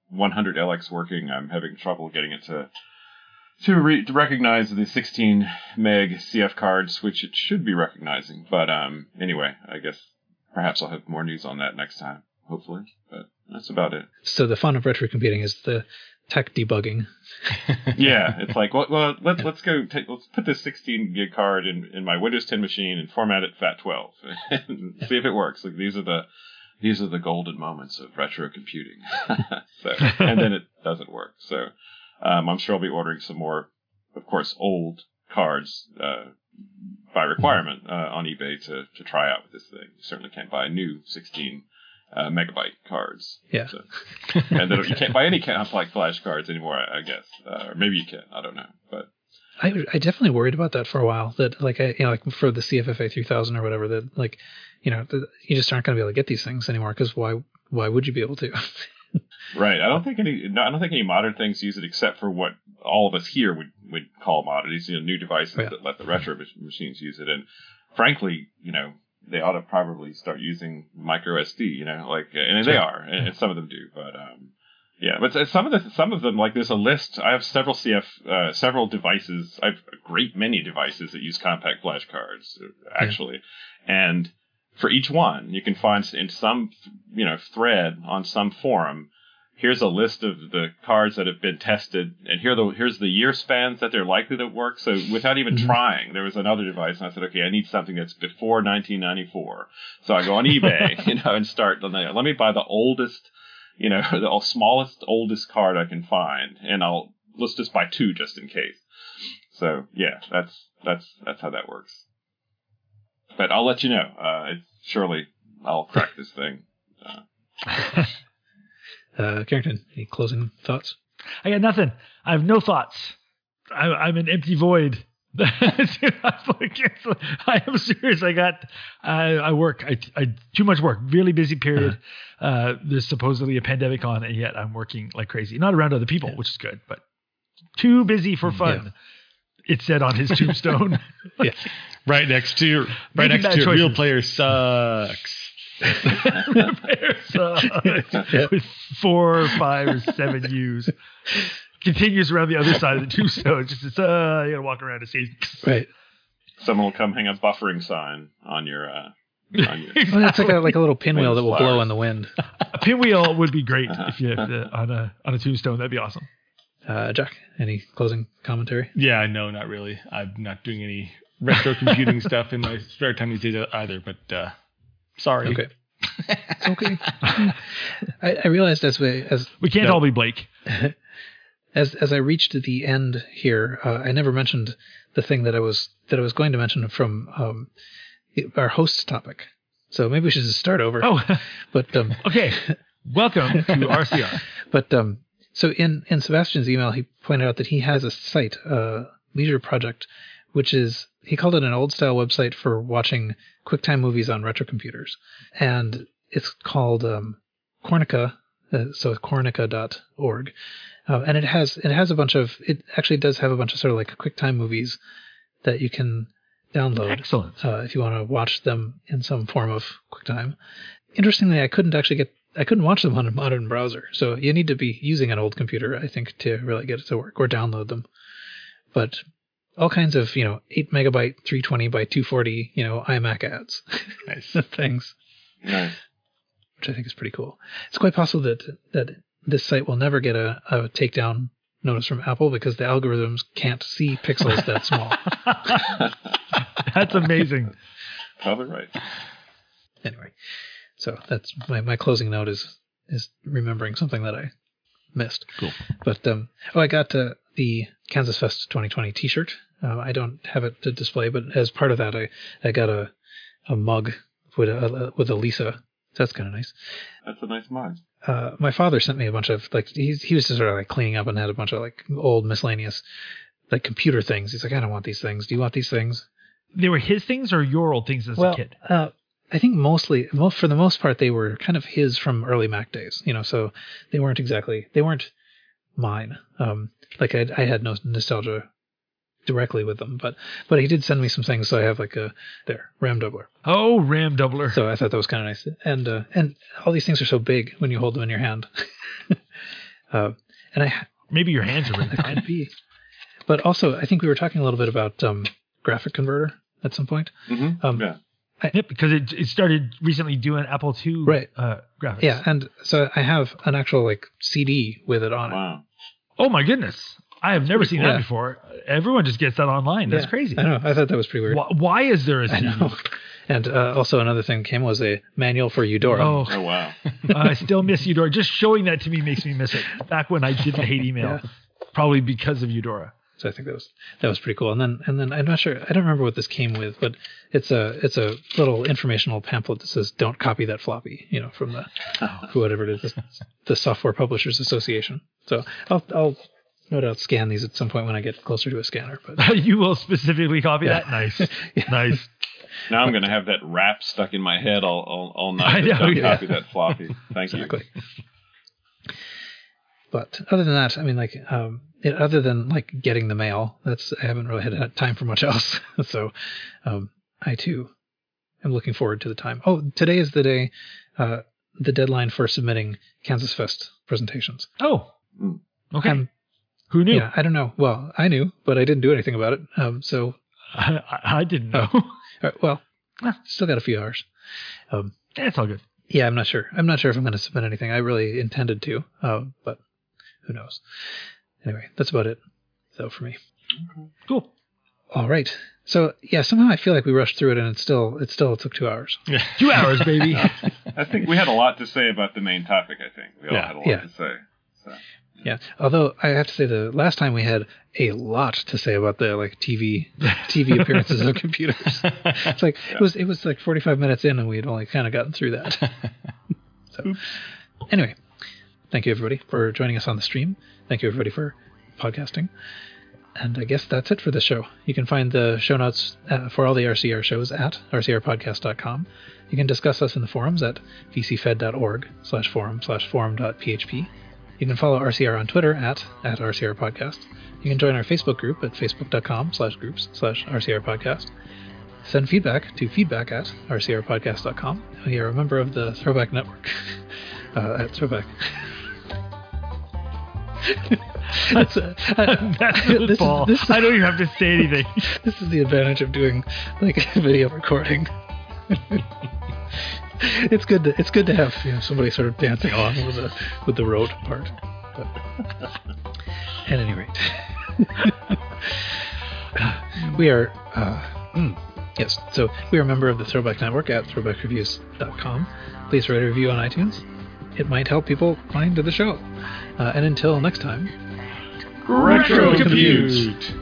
one hundred L X working. I'm having trouble getting it to to, re- to recognize the sixteen meg C F cards, which it should be recognizing. But um, anyway, I guess perhaps I'll have more news on that next time, hopefully. But that's about it. So the fun of retro computing is the tech debugging. Yeah, it's like, well, well let's let's go take let's put this sixteen gig card in, in my Windows ten machine and format it FAT twelve and see if it works. Like these are the these are the golden moments of retro computing. So, and then it doesn't work. So um, I'm sure I'll be ordering some more, of course, old cards uh, by requirement uh, on eBay to to try out with this thing. You certainly can't buy new sixteen Uh, megabyte cards. Yeah. So, and then you can't buy any complex flash cards anymore, I, I guess. Uh, or maybe you can. I don't know. But I, I definitely worried about that for a while. That like I, you know, like for the C F F A three thousand or whatever, that like, you know, the, you just aren't going to be able to get these things anymore because why? Why would you be able to? Right. I don't think any. No, I don't think any modern things use it except for what all of us here would, would call modern. These, you know, new devices Oh, yeah. that let the retro machines use it. And frankly, you know, they ought to probably start using micro S D, you know, like, and they are, and some of them do, but, um, yeah, but some of the, some of them, like, there's a list. I have several C F, uh, several devices. I have a great many devices that use compact flash cards, actually. Yeah. And for each one, you can find in some, you know, thread on some forum, here's a list of the cards that have been tested, and here the here's the year spans that they're likely to work. So without even mm-hmm. trying, there was another device, and I said, okay, I need something that's before nineteen ninety-four. So I go on eBay, you know, and start. Let me buy the oldest, you know, the smallest, oldest card I can find, and I'll let's just buy two just in case. So yeah, that's that's that's how that works. But I'll let you know. Uh, it's surely I'll crack this thing. Uh, Uh, Carrington, any closing thoughts? I got nothing. I have no thoughts. I, I'm an empty void. I am serious. I got, I, I work, I, I, too much work, really busy period. Uh-huh. Uh, there's supposedly a pandemic on, and yet I'm working like crazy. Not around other people, yeah. which is good, but too busy for fun. Yeah. It said on his tombstone. Yeah. Right next to your, right Making next to your choices. real player sucks. With four, five, or seven U's, continues around the other side of the tombstone. Just it's, uh, you gotta walk around and see. Right. Someone will come hang a buffering sign on your. Uh, on your well, it's like a like a little pinwheel that will flowers. blow in the wind. A pinwheel would be great Uh-huh. if you have to, on a on a tombstone. That'd be awesome. Uh, Jack, any closing commentary? Yeah, no, not really. I'm not doing any retro computing stuff in my spare time these days either. But uh, sorry. Okay. It's okay. I, I realized as we as We can't no, all be Blake. as as I reached the end here, uh, I never mentioned the thing that I was that I was going to mention from um, our host topic. So maybe we should just start over. Oh, but um, okay. Welcome to R C R. But um, so in in Sebastian's email, he pointed out that he has a site, uh, Leisure Project, which is, he called it an old style website for watching QuickTime movies on retro computers. And it's called um, Cornica, uh, so cornica dot org. Uh, and it has it has a bunch of, it actually does have a bunch of sort of like QuickTime movies that you can download. Excellent. Uh, if you want to watch them in some form of QuickTime. Interestingly, I couldn't actually get, I couldn't watch them on a modern browser. So you need to be using an old computer, I think, to really get it to work or download them. But all kinds of, you know, eight megabyte, three twenty by two forty, you know, iMac ads. Nice. Things. Nice. Which I think is pretty cool. It's quite possible that that this site will never get a, a takedown notice from Apple because the algorithms can't see pixels that small. That's amazing. Probably right. Anyway, so that's my, my closing note is is remembering something that I missed. Cool. But um, oh, I got uh, the Kansas Fest twenty twenty T-shirt. Uh, I don't have it to display, but as part of that, I, I got a a mug with a with a Lisa. That's kind of nice. That's a nice mug. Uh, my father sent me a bunch of like he's he was just sort of like cleaning up and had a bunch of like old miscellaneous like computer things. He's like, I don't want these things. Do you want these things? They were his things or your old things as well, a kid? Uh, I think mostly, most, for the most part, they were kind of his from early Mac days, you know, so they weren't exactly, they weren't mine. Um, like I, I had no nostalgia directly with them, but, but he did send me some things. So I have like a, there, RAM doubler. Oh, RAM doubler. So I thought that was kind of nice. And, uh, and all these things are so big when you hold them in your hand. Uh, and I Maybe your hands are really that fine. could be. But also, I think we were talking a little bit about um, graphic converter at some point. Mm-hmm. Um, yeah. Yep, because it it started recently doing Apple two Right. uh, graphics. Yeah, and so I have an actual like C D with it on it. Wow. Oh my goodness, I have never seen cool. that Yeah. before. Everyone just gets that online. That's Yeah, crazy. I know. I thought that was pretty weird. Why, why is there a I C D? know. And uh, also another thing came was a manual for Eudora. Oh, Oh wow. I still miss Eudora. Just showing that to me makes me miss it. Back when I didn't hate email, Yeah. probably because of Eudora. So I think that was that was pretty cool. And then and then I'm not sure. I don't remember what this came with, but it's a it's a little informational pamphlet that says "Don't copy that floppy," you know, from the whatever it is, the, the Software Publishers Association. So I'll I'll no doubt scan these at some point when I get closer to a scanner. But You will specifically copy Yeah. that? Nice. Yeah. Nice. Now I'm going to have that rap stuck in my head all all, all I night. know, Don't yeah. copy that floppy. Thank exactly. But other than that, I mean, like, um, it, other than like getting the mail, that's I haven't really had time for much else. So, um, I too am looking forward to the time. Oh, today is the day, uh, the deadline for submitting Kansas Fest presentations. Oh, Mm. okay. Um, Who knew? Yeah, I don't know. Well, I knew, but I didn't do anything about it. Um, so, I, I didn't know. all right, well, Ah. still got a few hours. Um, That's all good. yeah, I'm not sure. I'm not sure if I'm going to submit anything. I really intended to, uh, but who knows? Anyway, that's about it, though, for me. Cool. All right. So yeah, somehow I feel like we rushed through it, and it still it still took two hours. Yeah. Two hours, baby. I think we had a lot to say about the main topic. I think we all Yeah. had a lot Yeah. to say. So. Yeah. Although I have to say, the last time we had a lot to say about the like T V T V appearances of computers. It's like it was it was like forty-five minutes in, and we had only kind of gotten through that. So anyway, thank you everybody for joining us on the stream. Thank you everybody for podcasting. And I guess that's it for the show. You can find the show notes uh, for all the R C R shows at r c r podcast dot com. You can discuss us in the forums at v c fed dot org slash forum slash forum dot p h p. You can follow R C R on Twitter at, at R C R Podcast. You can join our Facebook group at facebook dot com slash groups slash R C R Podcast. Send feedback to feedback at r c r podcast dot com. We are a member of the Throwback Network uh, at Throwback. That's, uh, I- That's this it, is- Paul. this is- I don't even have to say anything. This is the advantage of doing like video recording. It's good to it's good to have, you know, somebody sort of dancing along with the with the road part. But, at any rate, we are uh, mm, yes. So we are a member of the Throwback Network at throwback reviews dot com. Please write a review on iTunes. It might help people find the show. Uh, and until next time. Retro Compute.